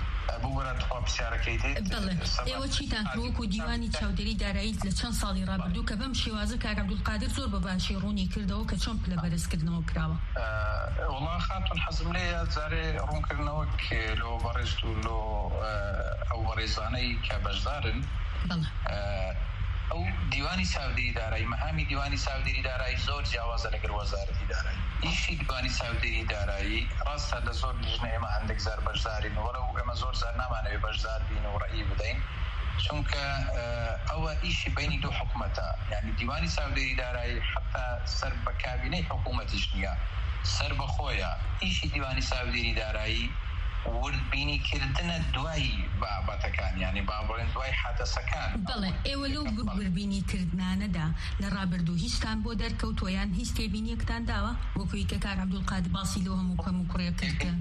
ئێوە چیتان وەکو دیوانی چاودێری دارایی لە چەند ساڵی ڕابردوو کە بەم شێوازە کاک عەبدولقادر زۆر بە باشی ڕوونی کردەوە کە چۆن پلە بەرزکردنەوە کراوە وەڵا خاتون حەزم لێیە جارێ ڕوونکردنەوە لۆ بەڕێست و لۆ ئەو بەڕێزانەی کە بەشدارن ئەو دیوانی چاودێری دارایی مەهامی دیوانی چاودێری دارایی زۆر جیاوازە لەگەڵ وەزارەتی دارایی ئیشی دیوانی چاودێری دارایی ڕاستە لە زۆر لیژنە ئێمە هەندێک زار بەشدارین وەرە و ئێمە زۆر زار نامانەوێت بەشدار بین و ڕەئی بدەین چونکە ئەوە ئیشی بینی دوو حکوومەتە یعنی دیوانی چاودێری دارایی حتا سەر بە کابینەی حکوومەتیش نییە سەر بە خۆیە ئیشی دیوانی چاودێری دارایی وردبینی کردنە دوای بابەتەکان یعنی با بڵێن دوای حادەسەکان. بەڵێ ئێوە لەو وردبینی کردنانەدا لە ڕابردوو هیچتان بۆ دەرکەوتوە یان هیچ تێبینیەکتان داوە وەکوی کە کار عەبدولقادر باسی لەو هەموو کەم و کوڕێ کردن؟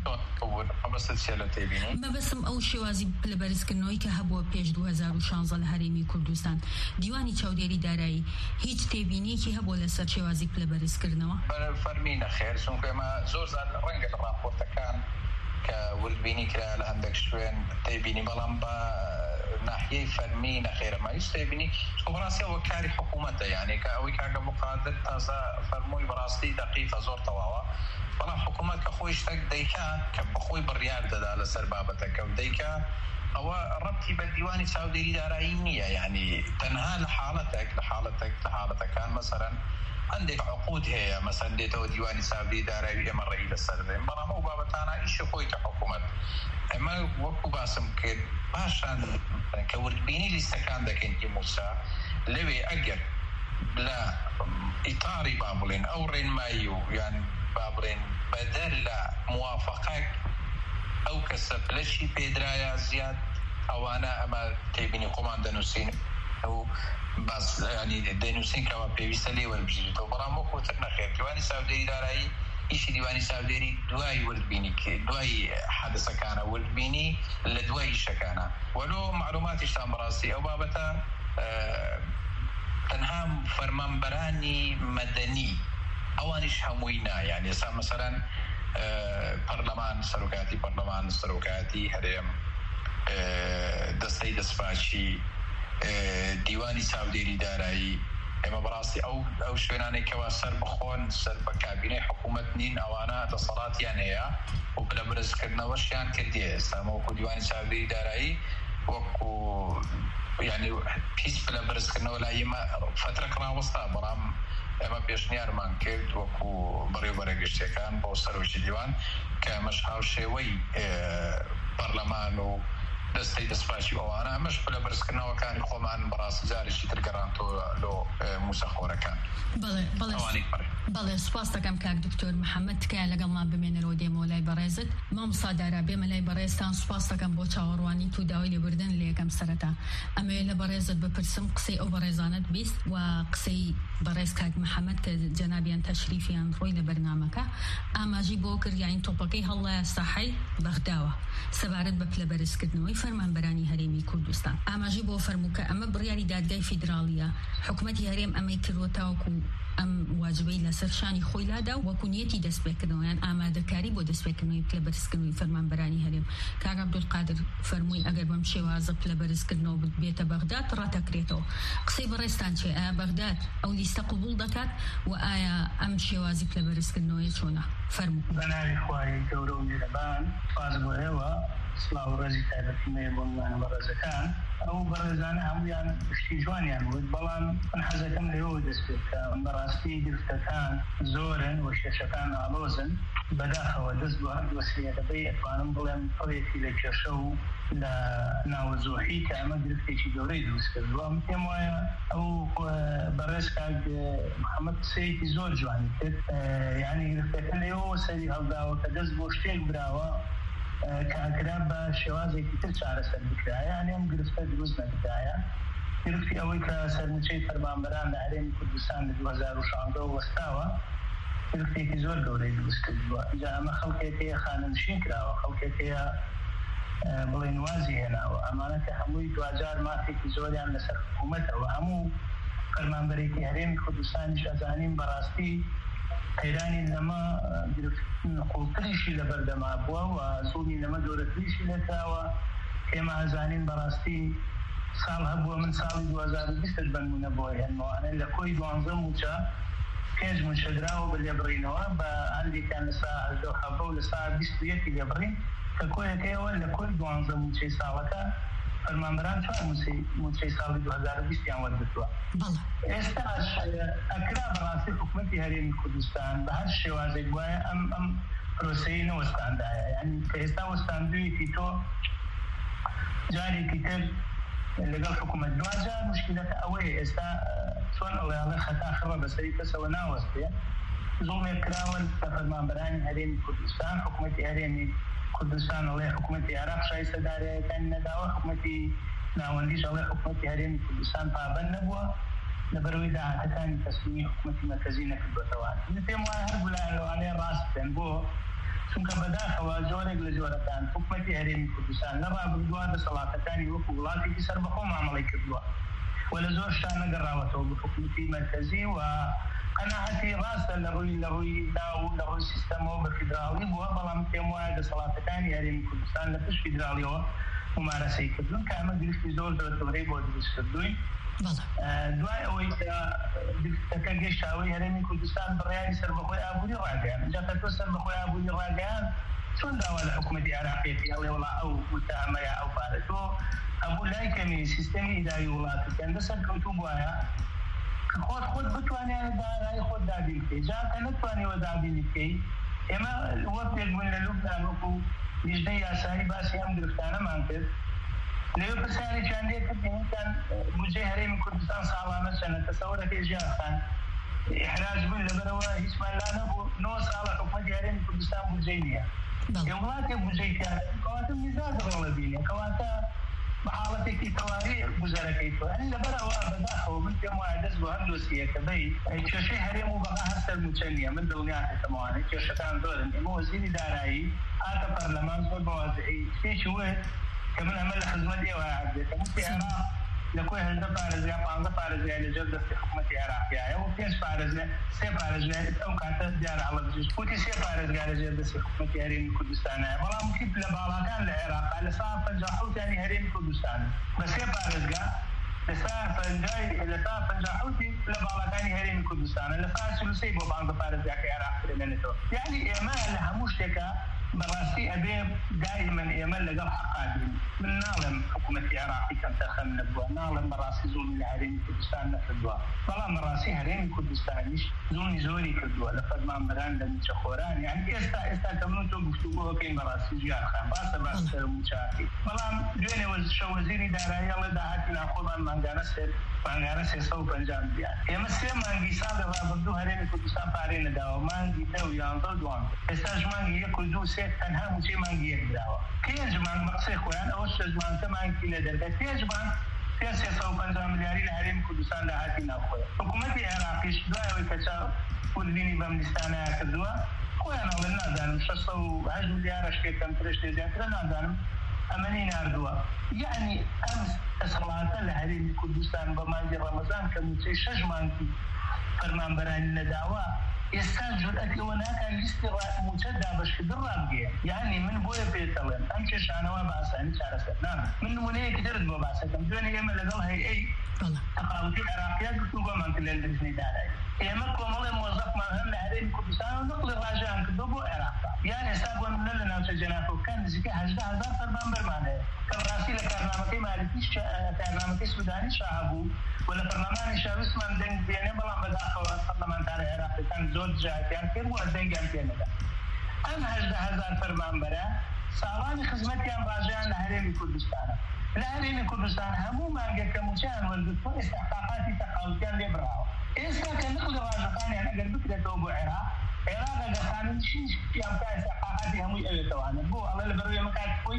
مەبەستم ئەو شێوازی پلەبەرزکردنەوەی کە هەبووە پێش دوو هەزار و شانزە لە هەرێمی کوردستان دیوانی چاودێری دارایی هیچ تێبینیەکی هەبووە لەسەر شێوازی پلەبەرزکردنەوە؟ فەرمینە خێر چونکە ئێمە زۆر زار ڕەنگە لە ڕاپۆرتەکان کە وردبینی کرا لە هەندێک شوێن تێبینی بەڵام بە ناحیەی فەرمی نەخێرەمە هیچ تێبینی بەڕاستی ئەوە کاری حکوومەتە یعنی کە ئەوەی کاکە عەبدولقادر تازە فەرمووی بەڕاستی دەقیقە زۆر تەواوە بەڵام حکوومەت کە خۆی شتێک دەیکا کە بەخۆی بڕیار دەدا لەسەر بابەتەکە و دەیکا ئەوە ڕەبتی بە دیوانی چاودێری دارایی نییە یعنی تەنها لە حاڵەتێک لە حاڵەتێک لە حاڵەتەکان مەسەرەن هەندێک عقود هەیە مەسەن دێتەوە دیوانی چاودێری دارایی ئێمە ڕێی لەسەر دێن بەڵام ئەو بابەتانە ئیشی خۆی کە حکوومەت ئەمە وەکو باسم کرد پاشان کە وردبینی لیستەکان دەکەین موسا لەوێ ئەگەر لە ئیتاری با بڵێن ئەو ڕێنمایی و یان با بڵێن بەدەر لە موافقەک ئەو کەسە پلەشی پێدرایە زیاد ئەوانە ئەمە تێبینی خۆمان دەنووسین و باس ینی دەنووسین کەەوە پێویستە لێ وەربژێتەوە بەڵام وەکوتر نەخێر دیوانی چاودێری دارایی ئیشی دیوانی چاودێری دوای وردبینی دوای حادثەکانە وردبینی لە دوای ئیشەکانە وەلۆ معلوماتیشتان بەڕاستی ئەو بابەتە تەنها فەرمانبەرانی مەدەنی ئەوانیش هەمووی نا یعنی ئێستا مەسەرەن پەرلەمان سەرۆکاتی پەرلەمان سەرۆکاتی هەرێم دەستەی دەسپاچی دیوانی چاودێری دارایی ئێمە بەڕاستی ئەو ئەو شوێنانێک کەوا سەر بخۆن سەر بە کابینەی حکوومەت نین ئەوانە دەسەڵاتیان هەیە و پلەبەرزکردنەوەشیان کردیە ئێستا وەکو دیوانی چاودێری دارایی وەکو یعنی هیچ پلەبەرزکردنەوە لای ئێمە فترەك ڕاوەستا بەڵام ئێمە پێشنیارمان کرد وەکو بەڕێوەبەرە گشتیەکان بۆ سەرۆکی دیوان کە ئەمەش هاوشێوەی پەرلەمان و دەستەی دەسپاچی ئەوانە ئەمەش پلەبەرزکردنەوەکانی خۆمان بەڕاستی جارێکی تر گەڕانتەوە لۆ موسەخۆرەکان. بەڵێ سوپاس دەکەم کاک دکتۆر محەممەد تکایە لەگەڵمان بمێنەرەوە دێمەوە لای بەڕێزت مامۆستا دارا بێمە لای بەڕێزتان سوپاس دەکەم بۆ چاوەڕوانی تو داوای لێبوردن لە یەکەم سەرەتا ئەمەوێت لە بەڕێزت بپرسم قسەی ئەو بەڕێزانت بیست و قسەی بەڕێز کاک محەممەد کە جەنابیان تەشریفیان ڕۆی لە بەرنامەکە ئاماژی بۆ کردیان تۆپەکەی هەڵڵایە ساحەی بەغداوە سەبارەت بە پلەبەرزکردنەوەی فەرمانبەرانی هەرێمی کوردستان ئاماژی بۆ فەرموو کە ئەمە بڕیاری دادگای فیدراڵیە حکوومەتی هەرێم ئەمەی کردوە تاوەکو ئەم واجبەی لەسەر شانی خۆی لادا وەکو نیەتی دەستپێکردنەوەیان ئامادەکاری بۆ دەستپێکردنەوەی پلەبەرزکردنەوەی فەرمانبەرانی هەرێم کاک عەبدولقادر فەرمووی ئەگەر بەم شێوازە پلەبەرزکردنەوە بێتە بەغداد ڕاتەکرێتەوە قسەی بەڕێستان چێ ئایا بەغداد ئەو لیستە قبوڵ دەکات و ئایا ئەم شێوازی پلەبەرزکردنەوەی چۆنە فەرموو بەناوی خوای گەورە و میهرەبان سپاس بۆ ئێوە سڵاو و ڕێزی تایبەتمەیە بۆ میوانە بەڕێزەکان ئەو بەڕێزانە هەموویان پشتی جوانیان بود بەڵام من حەزەکەم لەوە دەست پێ بکەم بەڕاستی گرفتەکان زۆرن و شێشەکان ئاڵۆزن بەداخەوە دەست بۆ هەردوو وەسیلەکەی ئەتوانم بڵێم پڕێکی لە کێشە و لە ناوەزۆحی کە ئەمە گرفتێکی گەورەی دروست کردووە پێم وایە ئەو بەڕێز کاک محەممەد قسەیەکی زۆر جوانی کرد یعنی گرفتەکە لەوە سەری هەڵداوە کە دەست بۆ شتێک براوە کاکرا بە شێوازێکی تر چارەسەر بکرایە یعنی ئەم گرفتە دروست نەکرایە گرفتی ئەوەی کە سەرنوچەی فەرمانبەران لە هەرێمی کوردستان لە دوو هەزار و شانزە وەستاوە گرفتێکی زۆر گەورەی دروست کردووە جا ئەمە خەڵکێک هەیە خانەنشین کراوە خەڵکێک هەیە بڵێن وازی هێناوە ئەمانە کە هەمووی دوجار مافێکی زۆریان لەسەر حکوومەتەوە هەموو فەرمانبەرێکی هەرێمی کوردستانیش ئەزانین بەڕاستی قەیرانی لەمە قوڵتریشی لە بەردەما بووە و زوڵی لەمە گەورەتریشی لەکراوە ئێمە ئەزانین بەڕاستی ساڵ هەبووە من ساڵی دوو هەزار و بیست بنمونە بۆ هێنمەوانە لە کۆی دوانزە موچە پێنج موچەدراوە بە لێبڕینەوە بە هەندێکیان لە سا هەژدە و حەڤدە و لە سا بیست و یەکی لێبڕین کە کۆیەکەیەوە لە کۆی دوانزە موچەی ساڵەکە فەرمانبەران چوار موچەی ساڵی دوو هەزار و بیستیان وەرگرتووە ئێستاش ئەکرا بەڕاستی حکوومەتی هەرێمی کوردستان بە هەر شێوازێک وایە ئەم ئەم پرۆسەی نەوەستاندایە یعنی کە ئێستا وەستاندوویەتی تۆ جارێکی تر لەگەڵ حکوومەت دوجار مشکلەکە ئەوەیە ئێستا چۆن ئەوڵێ خەتا خڕە بەسەری کەسەوە ناوەستێ زوڵمێک کراوە بە فەرمانبەرانی هەرێمی کوردستان حکوومەتی هەرێمی كردستان الله حكومة العراق شايسة داري كان نداوة حكومة ناونديش الله حكومة هرم كردستان طابن نبوة لبروي داعة ثاني تسمية حكومة مركزية في البتوان مثل ما هرب لأنه عليه راس تنبوه ثم بدأ خواجورك لجورتان حكومة هرم كردستان لما بدوها بصلاة ثاني وقولاتي في سربقهم عملي كردوا ولا زور شان قراوته بحكومة مركزي وقناعتي راسا لروي لروي داو لروي سيستمو بفدرالي وبلا متيموا بصلاة ثاني هرم كردستان لفش فدرالي وممارسة كردون كأما دلش في زور زور توريب ودلش كردوين دوای ئەوەی دفتەکە گەشتاوی هەرێمی کوردستان بڕیاری سەربەخۆی ئابووری ڕاگەیان جاکە تۆ سەربەخۆی ئابووری ڕاگەیان چۆن داوا لە حکوومەتی عێراقیەتی ئەڵێ وڵا ئەو متهمەیە ئەو پارە تۆ هەبوو لای کەمی سیستەمی ئیداری وڵاتەکەن دەسەر کەوتوو بووایە کە خۆت خۆت بتوانێت دارایی خۆت دابین بکەیت جاکە نەتوانیوە دابین بکەیت ئێمە وەک پێک بوون لە لوبنان وەکو لیژنەی یاسایی باسی ئەم گرفتانەمان کرد لێو پرسیاری چاندێ کردین کان بودجەی هەرێمی کوردستان ساڵانە چەندە تەسەوەرەکەی ژیان خان ئیحراج بوون لەبەرەوە هیچمان لا نەبوو نۆ ساڵە حکومەتی هەرێمی کوردستان بودجەی نییە وڵاتێک بودجەی کار کەواتە میزان ڕۆڵە بینێ کەواتە بە حاڵەتێکی تەواوی گوزەرەکەی تۆ ئەنی لەبەرەوە بەداخەوە من پێم وایە دەست بۆ هەم دۆسیەکە بەی کێشەی هەرێم و بەغا هەر سەرموچە نییە من دڵنیاتێتەمەوانە کێشەکان زۆرن ئێمە وەزیری دارایی هاتە پەرلەمان زۆر بەوازعی شتێکی وێت كمان عمل خدمة دي واحد كمان في العراق لكل هذا فارزيا بانزا فارزيا لجد في حكومة العراق يا وفيش فارزيا سي فارزيا أو كانت ديار على الجيش وتي سي فارزيا لجد في حكومة هرم كردستان والله ممكن لبعض كان العراق على صار فنجحوا ثاني هرم كردستان بس سي فارزيا لسا فنجاي لسا فنجحوا لبعض كان هرم كردستان لسا شو سي بانزا فارزيا كعراق لنتو يعني ما لها مشتكى براسي أبي دائما يمل لقى حقادين من نعلم حكومة العراق كم تخم نبوة نعلم براسي زون الهرم كردستان نفدوا والله مراسي هرم كردستانيش زوني زوري كردوا لفد ما مران لم تشخوران يعني استا استا كمنتو بفتوه كين براسي جيار خان باسا باسا مشاكي والله جوني وزشو وزيري دارائي الله دعاتي ناخوضا مانجانا سير مانجانا سير صوب انجام بيان اما سير مانجي سادة رابردو هرم كردستان فارين داو مانجي تاو يانطو دوان استاج مانجي يكردو سير تنها موشي مانجي يكداوا كي يجمان مقصي خوان او شجمان تمان كي لدرجة كي يجمان في سياسة وفنزا ملياري لهرم كردستان دهاتي ناخويا حكومة العراقيش دواء ويكتا وديني بمنستانا كدوا خوان الله نازانم شخصا وعج مليار اشكي كم ترشتي زيادة نازانم أماني ناردوا يعني أمس أصلاة لهرم كردستان بمانجي رمضان كموشي شجمان كي فرمان براني نداوا يستاجر أكل هناك الاستراحة مجددة باش كدر رابقية يعني من بويا بيتلين أمشي أنا وبعثة أنا شارسة نعم من هنا كدرت ببعثة كم دوني يما لقلها أي تقاوتي العراقية قلت لكم أنت اللي لدرسني داري يما كومالي موظف ما هم لهرين كردستان ونقل الراجعان كدبو عراق يعني سابوا من لنا وسجناتو كان زكي حجدة هزار فرمان برمانه كالراسي لكارنامكي مالكيش كارنامكي سوداني شعبو ولا برلمان شعبي اسمان دنگ بياني بلا مداخوة برلمان تاري عراقي كان زود جاكيان كير بو الدنگ أمتين دا أم هجدة هزار فرمان برا سالاني خدمتيان راجعان لهرين كردستان لهرين كردستان همو مانجا كموشان والدكتور استحقاقاتي تقاوتيان لبراو إسا كان نقل راجعان يعني أقل بكرة توبو عراق عراق قصاني شيش يامتا استحقاقاتي همو يأويتوانا بو الله لبروي مكات كوي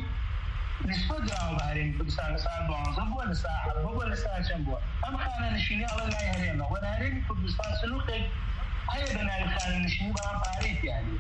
نسبة جواب هرين كردستان لساعة بوانزا بو لساعة حربو بو لساعة شنبو أم خانا نشيني الله لا يهرين وانا هرين كردستان سلوكي هيا بنا الخانا نشيني بها فاريت يعني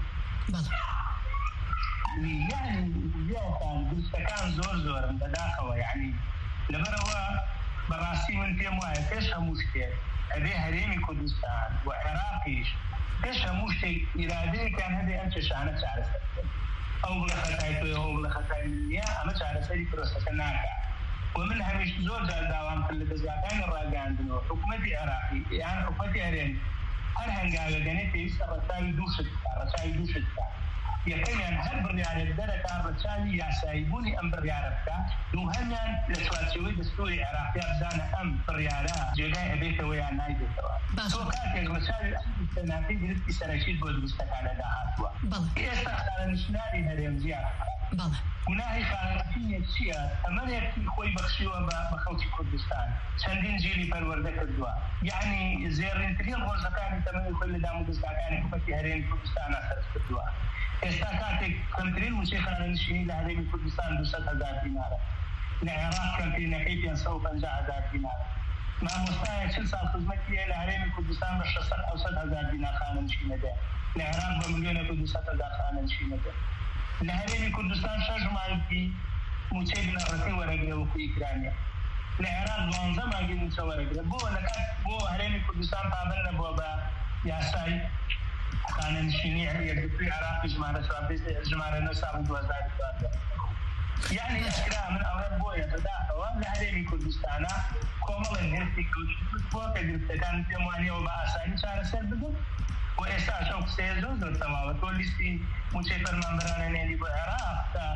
يعني جاءتان كان زور زور بداخوة يعني لبروا براسي من تيموايا كيش هموشتين هذه هريمي كردستان وعراقيش كيش هموشتين إرادي كان هذه أنت شانة شعر سكتين أو بلا خطايتو أو بلا خطايتو النيا أما شعر سكتين كروسة ناكا ومن هميش زور جال داوام كل بزيادين الراقان دنو حكومة عراقي يعني حكومة هرين هر هنگاوه جنتي رسائي دوشتك رسائي دوشتك يكيان هل بريارة دركة رسالي ياسايبوني أم بريارتك وهنيان لسواتيوي دستوري عراقي أبدانا أم بريارة جداء بيته ويان نايدة سوا سو كاتك رسالي السناتي قلت سرشيد بود مستقالة دهاتوا يستخدال نشنالي هريم زيارة بله گوناهی خانەتیە چییە؟ ئەمەیەکی خۆی بەخشیوە بە خەڵکی کوردستان چەندین جێلی پەروەردە کردووە، یعنی زێڕینترین ڕۆژەکانی تەمەنی خۆی لە دامودەستەکانی حکومەتی هەرێمی کوردستانە سەرف کردووە. ئێستا کاتێک کەمترین موچەی خانەنشینی لە هەرێمی کوردستان دووسەد هەزار دینارە، لە عێراق کەمترینەکەی پێنج سەد و پەنجا هەزار دینارە. مامۆستایە چل ساڵ خزمەتی هەیە لە هەرێمی کوردستان بە شەشسەد حەوسەد هەزار دینار خانەنشینە دێ، لە عێراق بە ملیۆنێک و دووسەد هەزار خانەنشینە دێ. لە هەرێمی کوردستان شەش مانگی موچەی بنەڕەتی وەرەگرە وەکو ئیکرانیە، لە عێراق دوانزە مانگی موچە وەرەگرە. بۆ لەکات بۆ هەرێمی کوردستان پابەند نەبووە بە یاسای خانەنشینی یەکگرتووی عێراقی ژمارە ژمارە نۆ ساڵی دوو هەزار و چواردە. یعنی ئەسکرا من ئەوەن بۆیە بەداخەوە لە هەرێمی کوردستانە کۆمەڵێک هێرسی کەوتووە کە گرفتەکان پێم وانیەوە بە ئاسانی چارەسەر بدەن. و ئێستا ئەو قسەیە زۆر زۆر تەواوە. تۆ لیستی موچەی فەرمانبەرانە نێنی بۆ عێراق تا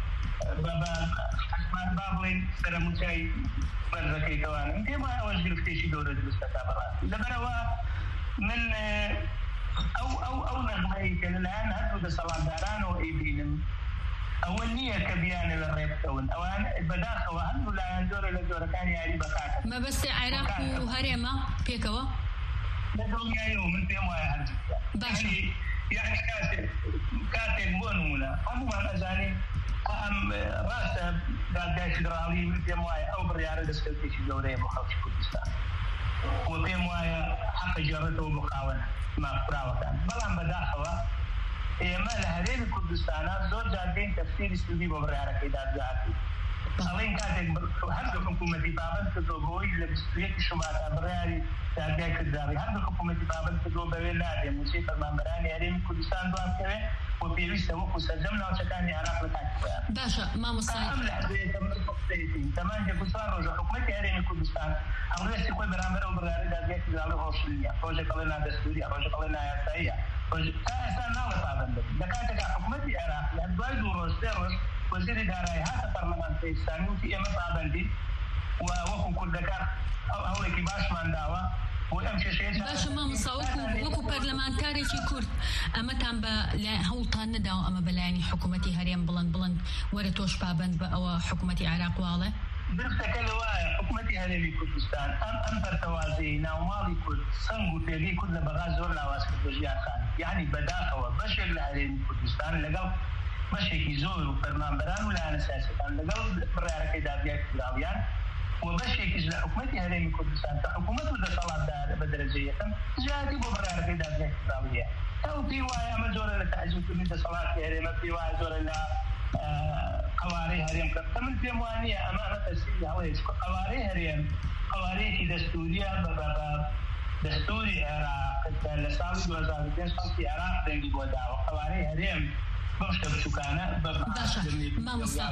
با بڵێن سەرە موچای بەرزەکەیتەوانن. پێم وایە ئەوەش گرفتێکی گەورە دروستەکە بەڕاستی. لەبەرەوە من ئەو ئەو ئەو نەغمەی کە لەلایەن هەردوو دەسەڵاتدارانەوە ئەیبینم ئەوە نییە کە بیانە لە ڕێبکەون، ئەوان بەداخەوە هەردوو لایەن زۆرە لە جۆرەکانی یاری بەکاتە. مەبەستی عێراق و هەرێمە پێکەوە لە دڵنیایەوە من پێم وایە هەردوو باشە. یعنی کاتێک بۆ نمونە هەمومان ئەزانین ئەم ڕاستە دادگای فیدراڵی من پێم وایە ئەو بڕیارە دەستکەوتێکی گەورەیە بۆ خەڵکی کوردستان و پێم وایە حەقە گێڕێتەوە بۆ خاوەن مافراوەکان. بەڵام بەداخەوە ئێمە لە هەرێمی کوردستانە زۆر جار دێین تەفسیری سوودی بۆ بڕیارەکەی دادگاکەی. ئەڵێن کاتێک هەردوو حکوومەتی بابەند کردۆ بۆی لە بیست و یەکی شوباتا بڕیاری دادگای کرداوی هەردوو حکوومەتی بابەند کردۆ بەوێ نادێ موچەی فەرمانبەرانی هەرێمی کوردستان دوام بکەوێ و پێویستە وەکو سەرجەم ناوچەکانی عێراق لە کاتیان. باشە مامۆستای ئەم لەحظەیە تەمانجێک و چوار ڕۆژە حکوومەتی هەرێمی کوردستان هەڵوێستی خۆی بەرامبەر ئەو بڕیاری دادگای فیدراڵی ڕۆشن نییە. ڕۆژێک ئەڵێ نادەستووریە، ڕۆژێک ئەڵێ نایاساییە، تا ئێستا ناڵە پابەندە. لە کاتێکا حکوومەتی عێراق لە دوای دوو ڕۆژ سێ ڕۆژ وەزیری دارایی هاتە پەرلەمانتەی ئیسلامی وتی ئێمە پابەندی و وەکو کوردەکان هەوڵێکی باشمان داوە بۆ ئەم کێشەیە. باشە مامۆستا وەکو پەرلەمانتارێکی کورد ئەمەتان بە هەوڵتان نەداوە ئەمە بەلایەنی حکوومەتی هەرێم بڵند بڵند وەرە تۆش پابەند بە ئەوە حکوومەتی عێراق واڵێ؟ درستەکە لەوایە حکوومەتی هەرێمی کوردستان ئەم ئەم بەرتەوازەی ناوماڵی کورد سەنگ و پێگەی کورد لە بەغا زۆر لاواز کرد بە ژیانخان. یعنی بەداخەوە بەشێک لە هەرێمی کوردستان لەگەڵ بەشێکی زۆر و فەرمانبەران و لایەنە سیاسەتان لەگەڵ بڕیارەکەی دادگای فیدراڵیان و بەشێکیش لە حکوومەتی هەرێمی کوردستان کە حکوومەت و دەسەڵاتدار بە دەرەجەی یەکەم زیادی بۆ بڕیارەکەی دادگای فیدراڵیە. ئەو پێی وایە ئەمە زۆرە لە تەعجیزکردنی دەسەڵاتی هەرێمە، پێی وایە زۆرە لە قوارەی هەرێم کە من پێم وانییە ئەمە ئەمە تەسیری هەڵەیە قوارەی هەرێم قوارەیەکی دەستوریە بە دەستوری عێراق لە ساڵی دوو هەزار و پێنج خەڵکی عێراق دەنگی بۆ داوە. قوارەی هەرێم بەشتە بچووکانە باشە مامۆستا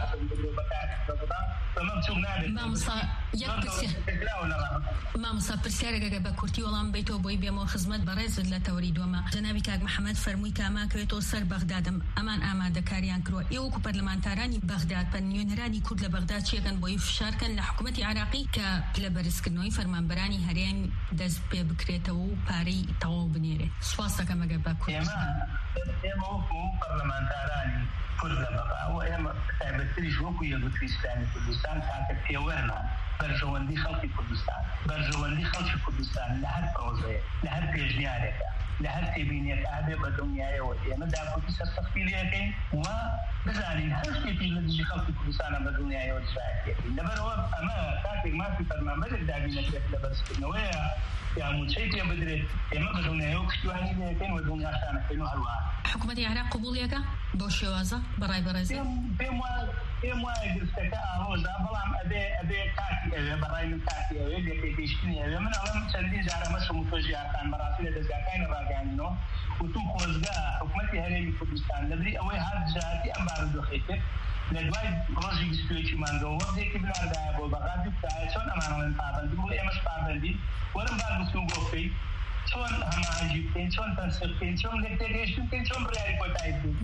مامۆستا پرسیارێکەکە بە کورتی وەڵام بیتەوە بۆی بێمەوە خزمەت بەڕێزت لە تەوەری دووەمە. جەنابی کاک محەممەد فەرمووی کاماکەوێتەوە سەر بەغدادم ئەمان ئامادەکاریان کردووە. ئێوە وەکو پەرلەمانتارانی بەغداد پەنیۆنەرانی کورد لە بەغداد چیەکەن بۆی فشارکەن لە حکوومەتی عێراقی کە لە بەرزکردنەوەی فەرمانبەرانی هەرێم دەست پێ بکرێتەوە و پارەی تەواو بنێرێ. سوپاس دەکەم ئەگەر بە کوردستان ئێمە وەکو پەرلەمانتارانی کورد لە بەغا ئەوە ئێمە تایبەتتریش وەکو یەکگرتووی ئیسلامی کوردستان کاتە پێوەرمان بەرژەوەندی خەڵکی کوردستان بەرژەوەندی خەڵکی کوردستان لە هەر پرۆژەیە لە هەر پێشنیارێکە لە هەر تێبینێک ئابێ بە دڵنیایەوە ئێمە داپۆرتی سەرسەختی لێەکەین و بزانین هەر شتێکی لە دژی خەڵکی کوردستانە بە دڵنیایەوە دژایەتێکین. لەبەرەوە ئەمە کاتێک مافی فەرمانبەرێک دابینێت لە بەرزکردنەوەیە یا موچەی پێ بدرێت ئێمە بە دڵنیایەوە کشتیوانی لێەکەین و دڵنیاشانەکەین و هەروەها حکوومەتی عێراق قبوڵیەکە بۆ شێوازە بەڕای بەڕێزی پێم وایە گرفتەکە ئاهۆزە بەڵام ئەبێ ئەبێ کاتی ئەوێ بەڕای من کاتی ئەوێ بێپێگەیشتنی ئەوێ. من ئەڵەم چەندین جارە مەشم و تۆژیاکان بەڕاستی لە دەستگاکانی ڕاگەاندنەوە و تو خۆزگا حکوومەتی هەرێمی کوردستان لەبری ئەوەی هەر جاتی ئەم بارودۆخی کرد لە دوای ڕۆژی بیست و یەکی مانگەوە وەردێکی بناردایە بۆ بەغا دوکتایە چۆن ئەمانەڵێن پابەندی بۆ ئێمەش پابەندی وەرم بار گفتوگۆ بکەین چۆن هەماهەنگی بکەین چۆن تەنسیق بکەین چۆن لێکتێگەیشتن بکەین چۆن بڕیاری کۆتایی بکەین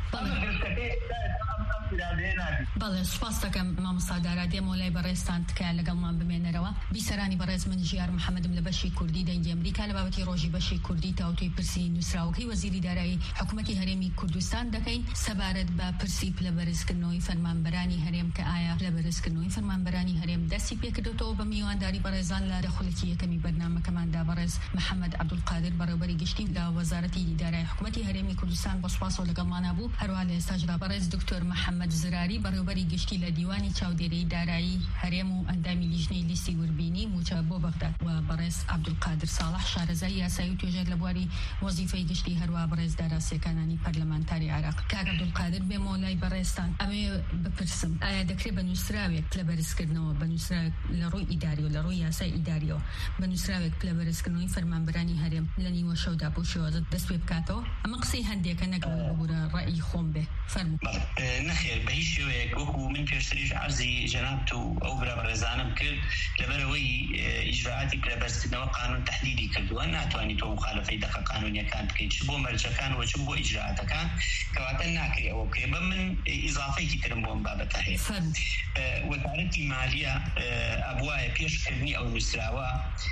بەڵێ سوپاس دەکەم مامۆستا دارا دێمە لای بەڕێزتان تکایە لەگەڵمان بمێنەرەوە بیسەرانی بەڕێز من ژیار محەممەدم لە بەشی کوردی دەنگی ئەمریکا لە بابەتی ڕۆژی بەشی کوردی تاوتوی پرسی نووسراوەکەی وەزیری دارایی حکوومەتی هەرێمی کوردستان دەکەین سەبارەت بە پرسی پلەبەرزکردنەوەی فەرمانبەرانی هەرێم کە ئایا پلەبەرزکردنەوەی فەرمانبەرانی هەرێم دەستی پێکردێتەوە بە میوانداری بەڕێزان لە دەخولەتی یەکەمی بەرنامەکەماندا بەڕێز محەممەد عەبدولقادر بەڕێوەبەری گشتی لە وەزارەتی دارایی حکوومەتی هەرێمی کوردستان بە سوپاسەوە لەگەڵمانە بوو هەروە لە ئێستاژدا بەڕێز دکتۆر محەممەد زراری بەڕێوەبەری گشتی لە دیوانی چاودێرەی دارایی هەرێم و ئەندامی لیژنەی لیستی وربینی موچە بۆ بەغداد و بەڕێز عەبدولقادر ساڵح شارەزای یاسایی و توێژەر لە بواری وەزیفەی گشتی هەروە بەڕێز داراسیەکانانی پەرلەمانتاری عێراق کاک عەبدولقادر بێمەوە لای بەڕێزتان ئەمێ بپرسم ئایا دەکرێت بە نووسراوێک پلەبەرزکردنەوە بە نووسراوێک لە ڕووی ئیداری و لە ڕووی یاسای ئیداریەوە بە نووسراوێک پلەبەرزکردنەوەی فەرمانبەرانی هەرێم لە نیوە شەودا بۆ شێوازە دەست پێ بکاتەوە ئەمە قسەی هەندێکە نەگەڵ ببوورە ڕەئی خۆم بێ فەرموو نەخێر بە هیچ شێوەیەک وەکو من پێشتریش عەرزی جەنابت و ئەو برا بەڕێزانم کرد لەبەرەوەی ئیجراعاتی پلەبەرزکردنەوە قانون تەحلیلی کردووە ناتوانیت تۆ مخالفەی دەقە قانونیەکان بکەیت چ بۆ مەرجەکان و چ بۆ ئیجراعاتەکان کەواتە ناکرێ ئەوە بکرێ بە من ئیزافەیەکی ترم بۆم بابەتە هەیە وەزارەتی مالیە ئەبوایە پێشکردنی ئەو نووسراوە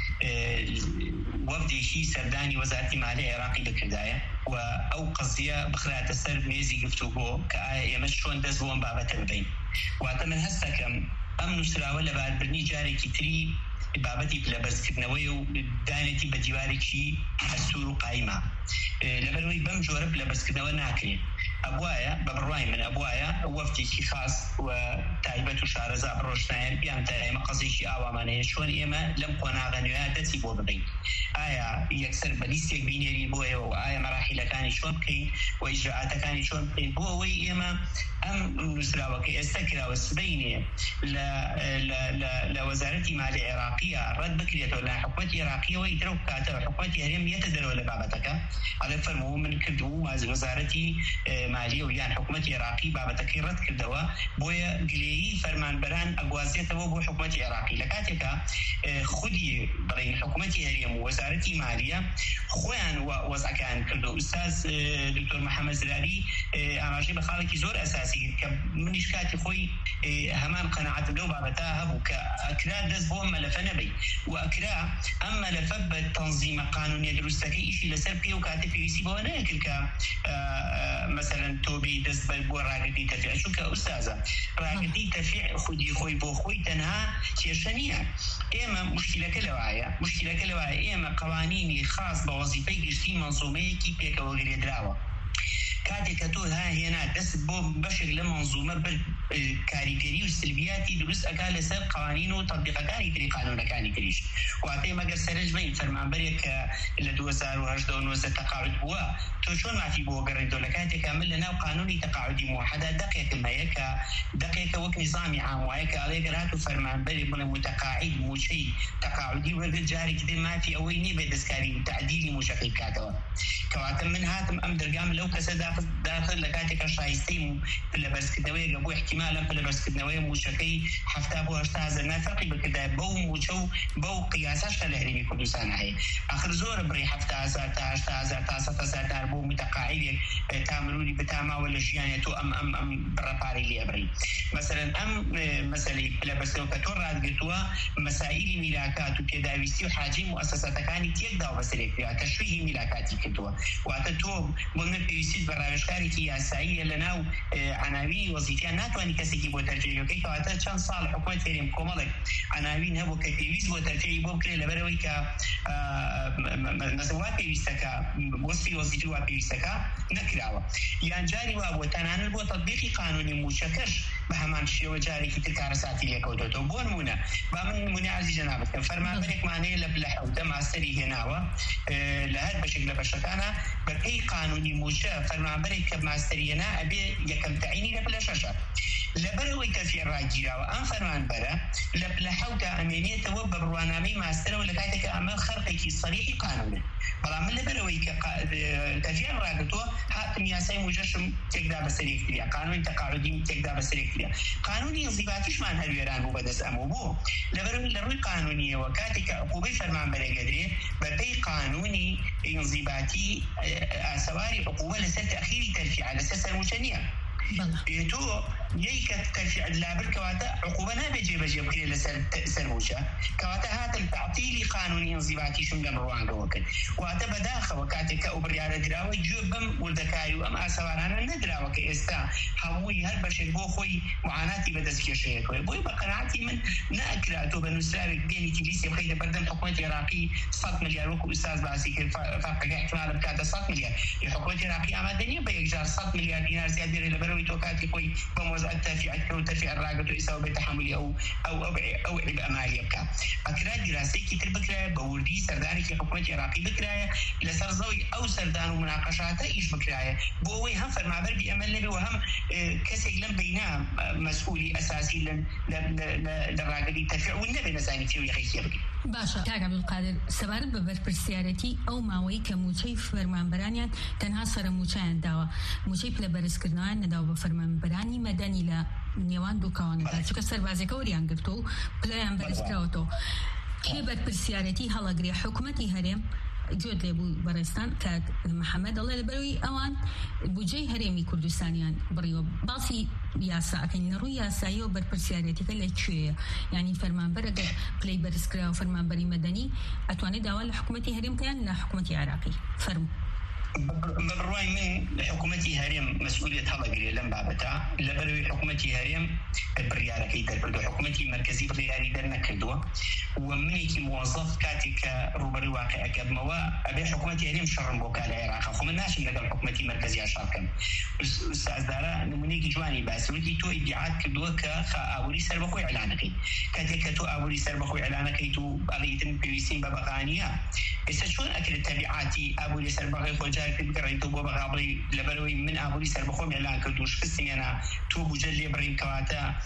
وەفدێکی سەردانی وەزارەتی مالیە عێراقی دەکردایە و ئەو قەزیە بخراتە سەر مێزی گفتوگۆ کە ئایا ئێمە چۆن دەست بۆ ئەم بابەتە ببین واتە من هەست دەکەم ئەم نووسراوە لە باربرنی جارێکی تری بابەتی پلەبەرزکردنەوەی و دانێتی بە دیوارێکی ئەستور و قایمە لەبەرەوەی بەم جۆرە پلەبەرزکردنەوە ناکرێت ئەبوایە بە بڕوای من ئەبوایە وەفتێکی خاص و تایبەت و شارەزا بڕۆشتایان بیان تا ئێمە قەزێکی ئاوامانەیە چۆن ئێمە لەم قۆناغە نوێیە دەستی بۆ ببین ئایا یەکسەر بەلیستێک بینێری بۆ ئێوە و ئایا مەراحیلەکانی چۆن بکەین و ئیجراعاتەکانی چۆن بکەین بۆ ئەوەی ئێمە ئەم نووسراوەکە ئێستا کراوە سبەینێ لە وەزارەتی مالیە عێراقیە ڕەت بکرێتەوە لە حکوومەتی عێراقیەوە ئیترە بکاتەوە حکوومەتی هەرێم یەتە دەرەوە لە بابەتەکە ئەڵێ فەرموو من کردبوو وەزارەتی مالیە و یان حکوومەتی عێراقی بابەتەکەی ڕەت کردەوە بۆیە گلێیی فەرمانبەران ئەگوازێتەوە بۆ حکوومەتی عێراقی لە کاتێکە خودی بڵین حکوومەتی هەرێم و وەزارەتی مالیە خۆیان وەزعەکان کردو ئوستاز دکتۆر محەممەد زراری ئاماژەی بە خاڵێکی زۆر ئەساسی کە منیش کاتی خۆی هەمان قەنەعەتم لەو بابەتە هەبوو کە ئەکرا دەست بۆ مەلەفە نەبێت و ئەکرا ئەم مەلەفە بە تەنزیمە قانونیە دروستەکەی ئیشی لەسەر پێ و کاتە پێویستی بەوە نەکرد کە مثلا تۆبی دەست بۆ ڕاگرتی تەفیع چونکە ئوستازە ڕاگرتی تەفیع خودی خۆی بۆ خۆی تەنها کێشە نییە ئێمە مشکلەکە لەوایە مشکلەکە لەوایە ئێمە قەوانینی خاص بە وەزیفەی گشتی مەنزومەیەکی پێکەوە گرێدراوە کاتێککە تۆ هێنا دەست بۆ بەشێک لە مەنزومە کاریگەری و سلبیاتی دروست ئەکا لەسەر قوانین و تەطبیقەکانی تری قانونەکانی تریش واتەی مەگەر سەرنج بین فەرمانبەرێک کە لە دوو هەزار و هەژدە و نۆزدە تەقاعد بووە تۆ چۆن مافی بۆ گەڕێنەوە لە کاتێکە من لەناو قانونی تەقاعدی موحەدا دەقێکم هەیە کە دەقێکە وەک نظامی عام وایە کە ئەڵێ گەر هاتوو فەرمانبەرێک بڵێ متەقاعد موچەی تەقاعدی وەرگرت جارێکی دێ مافی ئەوەی نییە بێ دەستکاری و تعدیلی موشەکەی بکاتەوە کەواتە من هاتم ئەم دەرگام لەو کەسە داخل لە کاتێکە شایستەی و پلەبەرزکردنەوەیەکە بۆ احتیمال ئەم پلەبەرزکردنەوەی موچەکەی هەفتا بۆ هەشتا هەزار نافەرقی بکردای بەو موچە و بەو قیاسەش کە لە هەرێمی کوردستان هەیە ئاخر زۆرە بڕی هەفتا هەزار تا هەشتا هەزار تا سەد هەزار دار بۆ متەقاعدێک تا مروری بتاماوە لە ژیانێت تۆ ئەم ئەم ئەم بڕەپارەی لێ ئەبڕی مەسەلەن ئەم مەسەلەی پلەبەرزکردنەوە کە تۆ ڕادگرتووە مەسائیلی میلاکات و پێداویستی و حاجی مؤسسەتەکانی تێکدا و بەسەرێک کرا تەشریحی میلاکاتی کردووە واتە تۆ بۆ من پێویستیت بە ڕاوێژکارێکی یاساییە لەناو عناوینی وەزیفیان ناتوانانی کەسێکی بۆ تەرجیحەکەی کەواتە چەند ساڵ حکوومەت هەرێم کۆمەڵێک عناوین هەبوو کە پێویست بۆ تەرجیحی بۆ بکرێت لەبەرەوەی کە وا پێویستەکە وەسفی وەزیفی وا پێویستەکە نەکراوە یان جاری وا بووە تەنانەت بۆ تەطبیقی قانونی موچەکەش بە هەمان شێوە جارێکی تر کارەساتی لێکەوتێتەوە بۆ نمونە با من نمونەی عەرزی جەنابەت کەم فەرمانبەرێکمانەیە لە لە حەوتە ماستەری هێناوە لە هەر بەشێک لە بەشەکانە بەپێی قانونی موچە فەرمانبەرێک کە ماستەری هێنا ئەبێ یەکەم تەعینی لە پلە شەشە لبروي تفسير راجيا وان فرمان برا لحوتا امنيه توب برنامج ماستر ولا كاتك عمل خرقي صريح قانوني بلا من لبروي تفسير راجتو حاتم ياسين مجشم تقدر بسريك ليا قانون تقاعدي تقدر بسريك ليا قانوني انضباطيش مان هالويران بو بدس امو بو لبروي لروي قانونيه وكاتك عقوبه فرمان برا قدري بدي قانوني انضباطي سواري عقوبه لسر تاخير ترفيع على اساس المشنيه بيتو يك ترفيع اللابل كواتا عقوبنا بيجي بيجي بكري لسر سرموشا كواتا هات التعطيل قانوني انضباطي شو من روان وكل واتا بداخه وكاتك وبرياله دراوي جوبم ولدكايو ام اسوارانا ندراوي كاستا هوي هل بشر بو خوي معاناتي بدس كشيك بو بقناعتي من ناكراتو بنسارك بيني تليسي بخيت بردم حكومه عراقي صد مليار وكو استاذ باسي فاق احتمال بكاتا صد مليار الحكومه العراقيه عمدنيه بيجار صد مليار دينار زياده لبروي توكاتي خوي بموز الترفيع الترفيع الراقد ويساوي بتحملي او او او او عبء مالي بكا اكرا دراسي كتير بكرايه بوردي سرداني في حكومه العراقي بكرايه لسرزوي او سردان ومناقشات ايش بكرايه بوي هم فرما بردي امل نبي وهم كسي لم بينا مسؤولي اساسي للراقد الترفيع والنبي نساني فيه يخيسي بكي باشا كاك عبد القادر سبارت ببرپرسیارەتی ئەو ماوەی کە موچەی فەرمانبەرانیان تەنها سەرە موچەیان داوە موچەی پلەبەرزکردنەوەیان نەداوە بە فەرمانبەرانی مەدەنی لە نێوان دوو کاوانەدا چونکە سەربازێکە وەریان گرتووە و پلەیان بەرزکراوەتەوە کێ بەرپرسیارەتی هەڵەگرێ حکوومەتی هەرێم جود لێبوو بەڕێستان کاک محەممەد دەڵێ لەبەرەوەی ئەوان بودجەی هەرێمی کوردستانیان بڕیوە باسی یاساکەین ڕووی یاسایی و بەرپرسیارەتەکە لەکوێیە یعنی فەرمانبەر ئەگەر پلەی بەرزکرا و فەرمانبەری مەدەنی ئەتوانێت داوا لە حکوومەتی هەرێم بکەیان لە حکوومەتی عراقی فەرموو بالرأي من حكومتي هريم مسؤولية هلا لم بابتا لبروي حكومتي هريم بريالة كي تبردو حكومتي مركزي بريالي درنا كدوا ومنك موظف كاتك روبري واقع أكاد موا أبي حكومتي هريم شرم بوكالة العراق خمن ناش من قبل حكومتي مركزي أشاركم أستاذ دارا نمونيك جواني بس ودي تو إدعاء كدوا كخا أولي سربخوي إعلانكي كاتك تو أولي سربخوي إعلانكي تو أغيتن بيسين ببغانية بس شون أكل التبعاتي أولي سربخوي خوجا في بقرين تو بابا قبلي لبروي من أبولي سر بخوم إعلان كردوش فسني أنا تو بجلي برين كواتا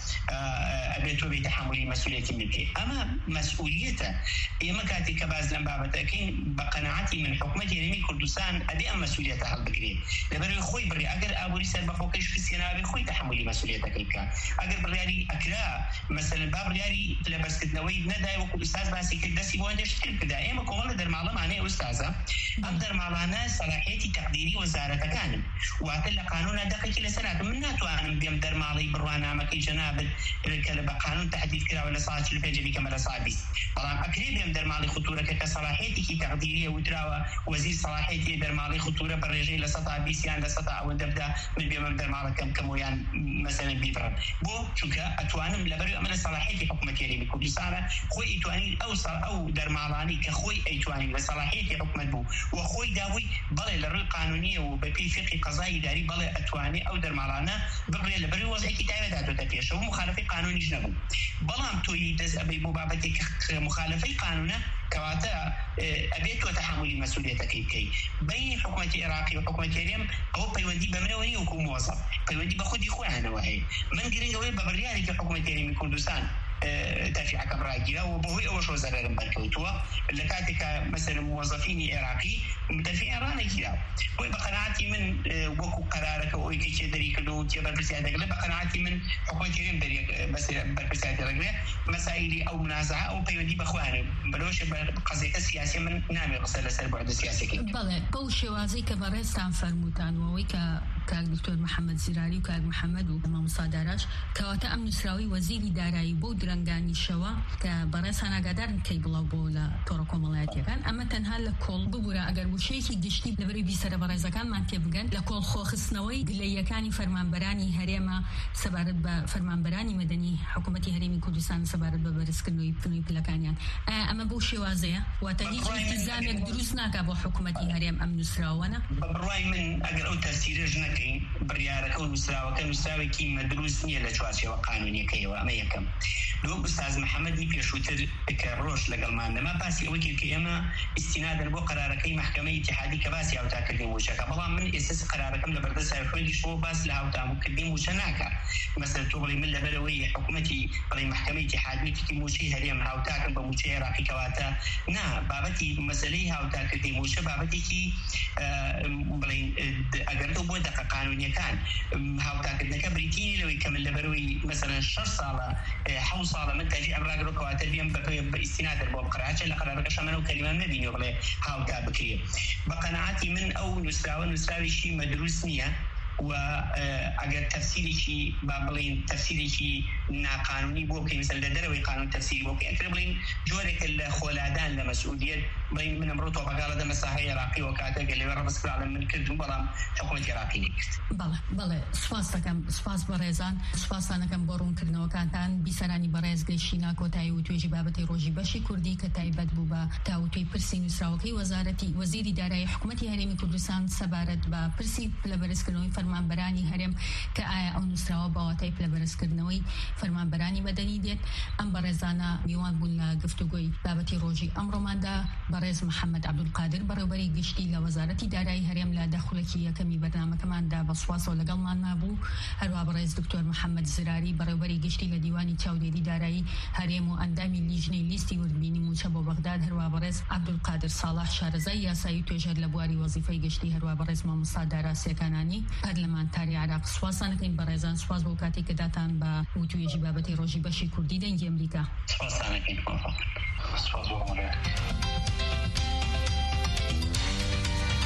أبيتو بتحملي مسؤوليتي منك أما مسؤوليته إما كاتي كباز لم بابتا كين بقناعتي من حكومة يرمي كردستان أدي أم مسؤوليته هل بقري لبروي خوي بري أجر أبولي سر بخوكش فسني أنا أبي خوي تحملي مسؤوليته كيكا أجر بريالي أكلا مثلا باب ريالي لبس كدنوي نداي وكل أستاذ باسي كدسي بوندش كل كدا إما كمان در معلم عنه أستاذة أقدر معلنا صلاحيتي تقديري وزارة كان وعتل قانون دقيق لسنة من ناتوان بيم در مالي بروانا مكي جناب الكلب قانون تحديث كلا ولا صاحب الفيجي بكمل صابيس طبعا أكيد بيم در مالي خطورة كصلاحيتي كي تقديرية ودراوة وزير صلاحيتي در مالي خطورة بالرجال لسطع بيسيان لسطع وندبدا من بيم در مالي كم كمويان مثلا بيبرن بو شوكا أتوانم لبري أمن صلاحيتي حكومة يلي بكردستان خوي إتواني أو أو در مالاني كخوي إتواني لصلاحيتي حكومة بو وخوي داوي بل للري قانونية وبفي فقه قضائي داري بل أتواني أو در مالانا بقري لبري وضعي كتابة داتو تفيش ومخالفي قانوني جنبو بلام توي دز أبي مبابتك مخالفي قانونا كواتا أبيتو تحملي مسؤوليتك كي بين حكومة العراق وحكومة اليم أو بيودي بمنوني وكون موظف بيودي بخد يخوانه وهي من قرين قوي ببريالي كحكومة اليم كردستان ترفيع كبراجيلا وبهوي أول شو زرر بركوتوا اللي كاتك مثلا موظفين عراقي مترفيع رانا كذا وبقناعتي من وكو قرارك أو كيش دري كدو تجبر بسيادة قلب بقناعتي من حكومة اليم دري بس بسيادة قلب مسائل أو منازعة أو بيودي بخوانه بلوش قضية السياسية من نامي قصة لسر بعد السياسي كي بله بوش وازي كبرستان فرموتان وويكا كاك دكتور محمد زراري وكاك محمد ومام صادراش كواتا أمن سراوي وزيري داري بود رنگانی شوا که برای سنگادر کی بلا بولا تورا کمالایتی کن اما تنها لکل ببورا اگر وشی کی گشتی لبری بیسر برای زکان من که بگن لکل خوخس نوی گلیکانی فرمانبرانی هرما سبارت با فرمانبرانی مدنی حکومتی هرمی کردستان سبارت با برسکنوی پنوی پلکانیان اما بوشی واضحه و تهیج التزام یک دروس نکه با حکومتی هرم امن سراوانا برای من اگر او تفسیر جنک دەکەین بڕیارەکە و نووسراوەکە نووسراوێکی مەدروس نییە لە چوارچێوە قانونیەکەیەوە. ئەمە یەکەم. دووەم ئوستاز محەممەدی پێشووتر کە ڕۆژ لەگەڵمان دەما باسی ئەوەی کە ئێمە ئیستینادەن بۆ قەرارەکەی محکەمەی ئیتیحادی کە باسی هاوتاکردنی موچەکە، بەڵام من ئێستا قەرارەکەم لە بەردەست خوێندیشەوە باس لە هاوتاکردنی موچە ناکات. مەسەڵەن تۆ بڵێ من لەبەرەوەی حکوومەتی بڵێ محکەمەی ئیتیحادی تکی موچەی هەرێم هاوتاکن بە موچەی عێراقی کەواتە نا، بابەتی مەسەلەی هاوتاکردنی موچە بابەتێکی بڵێن ئەگەر تۆ بۆ دەقە قانونیەکان هاوتاکردنەکە بریتینی لەوەی کە من لەبەرەوەی مەسەڵەن شەش ساڵە حەوت ساڵە من تاجی ئەمراگرۆ کەواتە بێم بە ئیستینادەر بۆ بقڕاچە لە قەرارەکەش ئەمە و کەلیمان نەبینیەوە بڵێ هاوتا بکرێ. بە قەنەعەتی من ئەو نووسراوە نووسراوێکی مەدروس نییە و ئەگەر تەفسیرێکی با بڵین تەفسیرێکی ناقانونی بۆ بکەین مثلا لە دەرەوەی قانون تەفسیری بۆ بکەین، ئەتر بڵین جۆرێک لە خۆلادان لە مەسئولیەت بڵین من ئەمڕۆ تۆپەکاڵە دەمە ساحەی عێراقی و کاتێک لەوێ ڕەبەسکراڵم من کردم بەڵام حکوومەتی عێراقی نەکرد. بەڵێ بەڵێ سوپاس دەکەم، سوپاس بە ڕێزان، سوپاسانەکەم بۆ ڕوونکردنەوەکانتان. بیسەرانی بەڕێز گەیشتینە کۆتایی و توێژی بابەتی ڕۆژی بەشی کوردی کە تایبەت بوو بە تاوتوی پرسی نووسراوەکەی وەزارەتی وەزیری دارایی حکوومەتی هەرێمی کوردستان سەبارەت بە پرسی پلەبەرزکردنەوەی فەرمانبەرانی هەرێم کە ئایا ئەو نووسراوە باواتای پلەبەرزکردنەوەی فەرمانبەرانی مەدەنی دێت. ئەم بەڕێزانە میوان بوون لە گفتوگۆی بابەتی ڕۆژی ئەمڕۆماندا. بەڕێز محەممەد عەبدولقادر بەڕێوەبەری گشتی لە وەزارەتی دارایی هەرێم لە دەخولەکی یەکەمی بەرنامەکەماندا بە سوپاسەوە لەگەڵمان مابوو. هەروە بەڕێز دکتۆر محەممەد زراری بەڕێوەبەری گشتی لە دیوانی چاودێری دارایی هەرێم و ئەندامی لیژنەی لیستی وردبینی موچە بۆ بەغداد. هەروە بەڕێز عەبدولقادر ساڵح شارەزای یاسایی توێژەر لە بواری وەزیفەی گشتی. هەروە بەڕێز مامۆستا دارا سێکانانی پەرلەمانتاری عێراق. سوپاسانەکەین بەڕێزان، سوپاس بۆ کاتێک کە داتان بە وتوێژی بابەتی ڕۆژی بەشی کوردی دەنگی ئەمریکا. سوپاسانەکەین. سپاس بۆ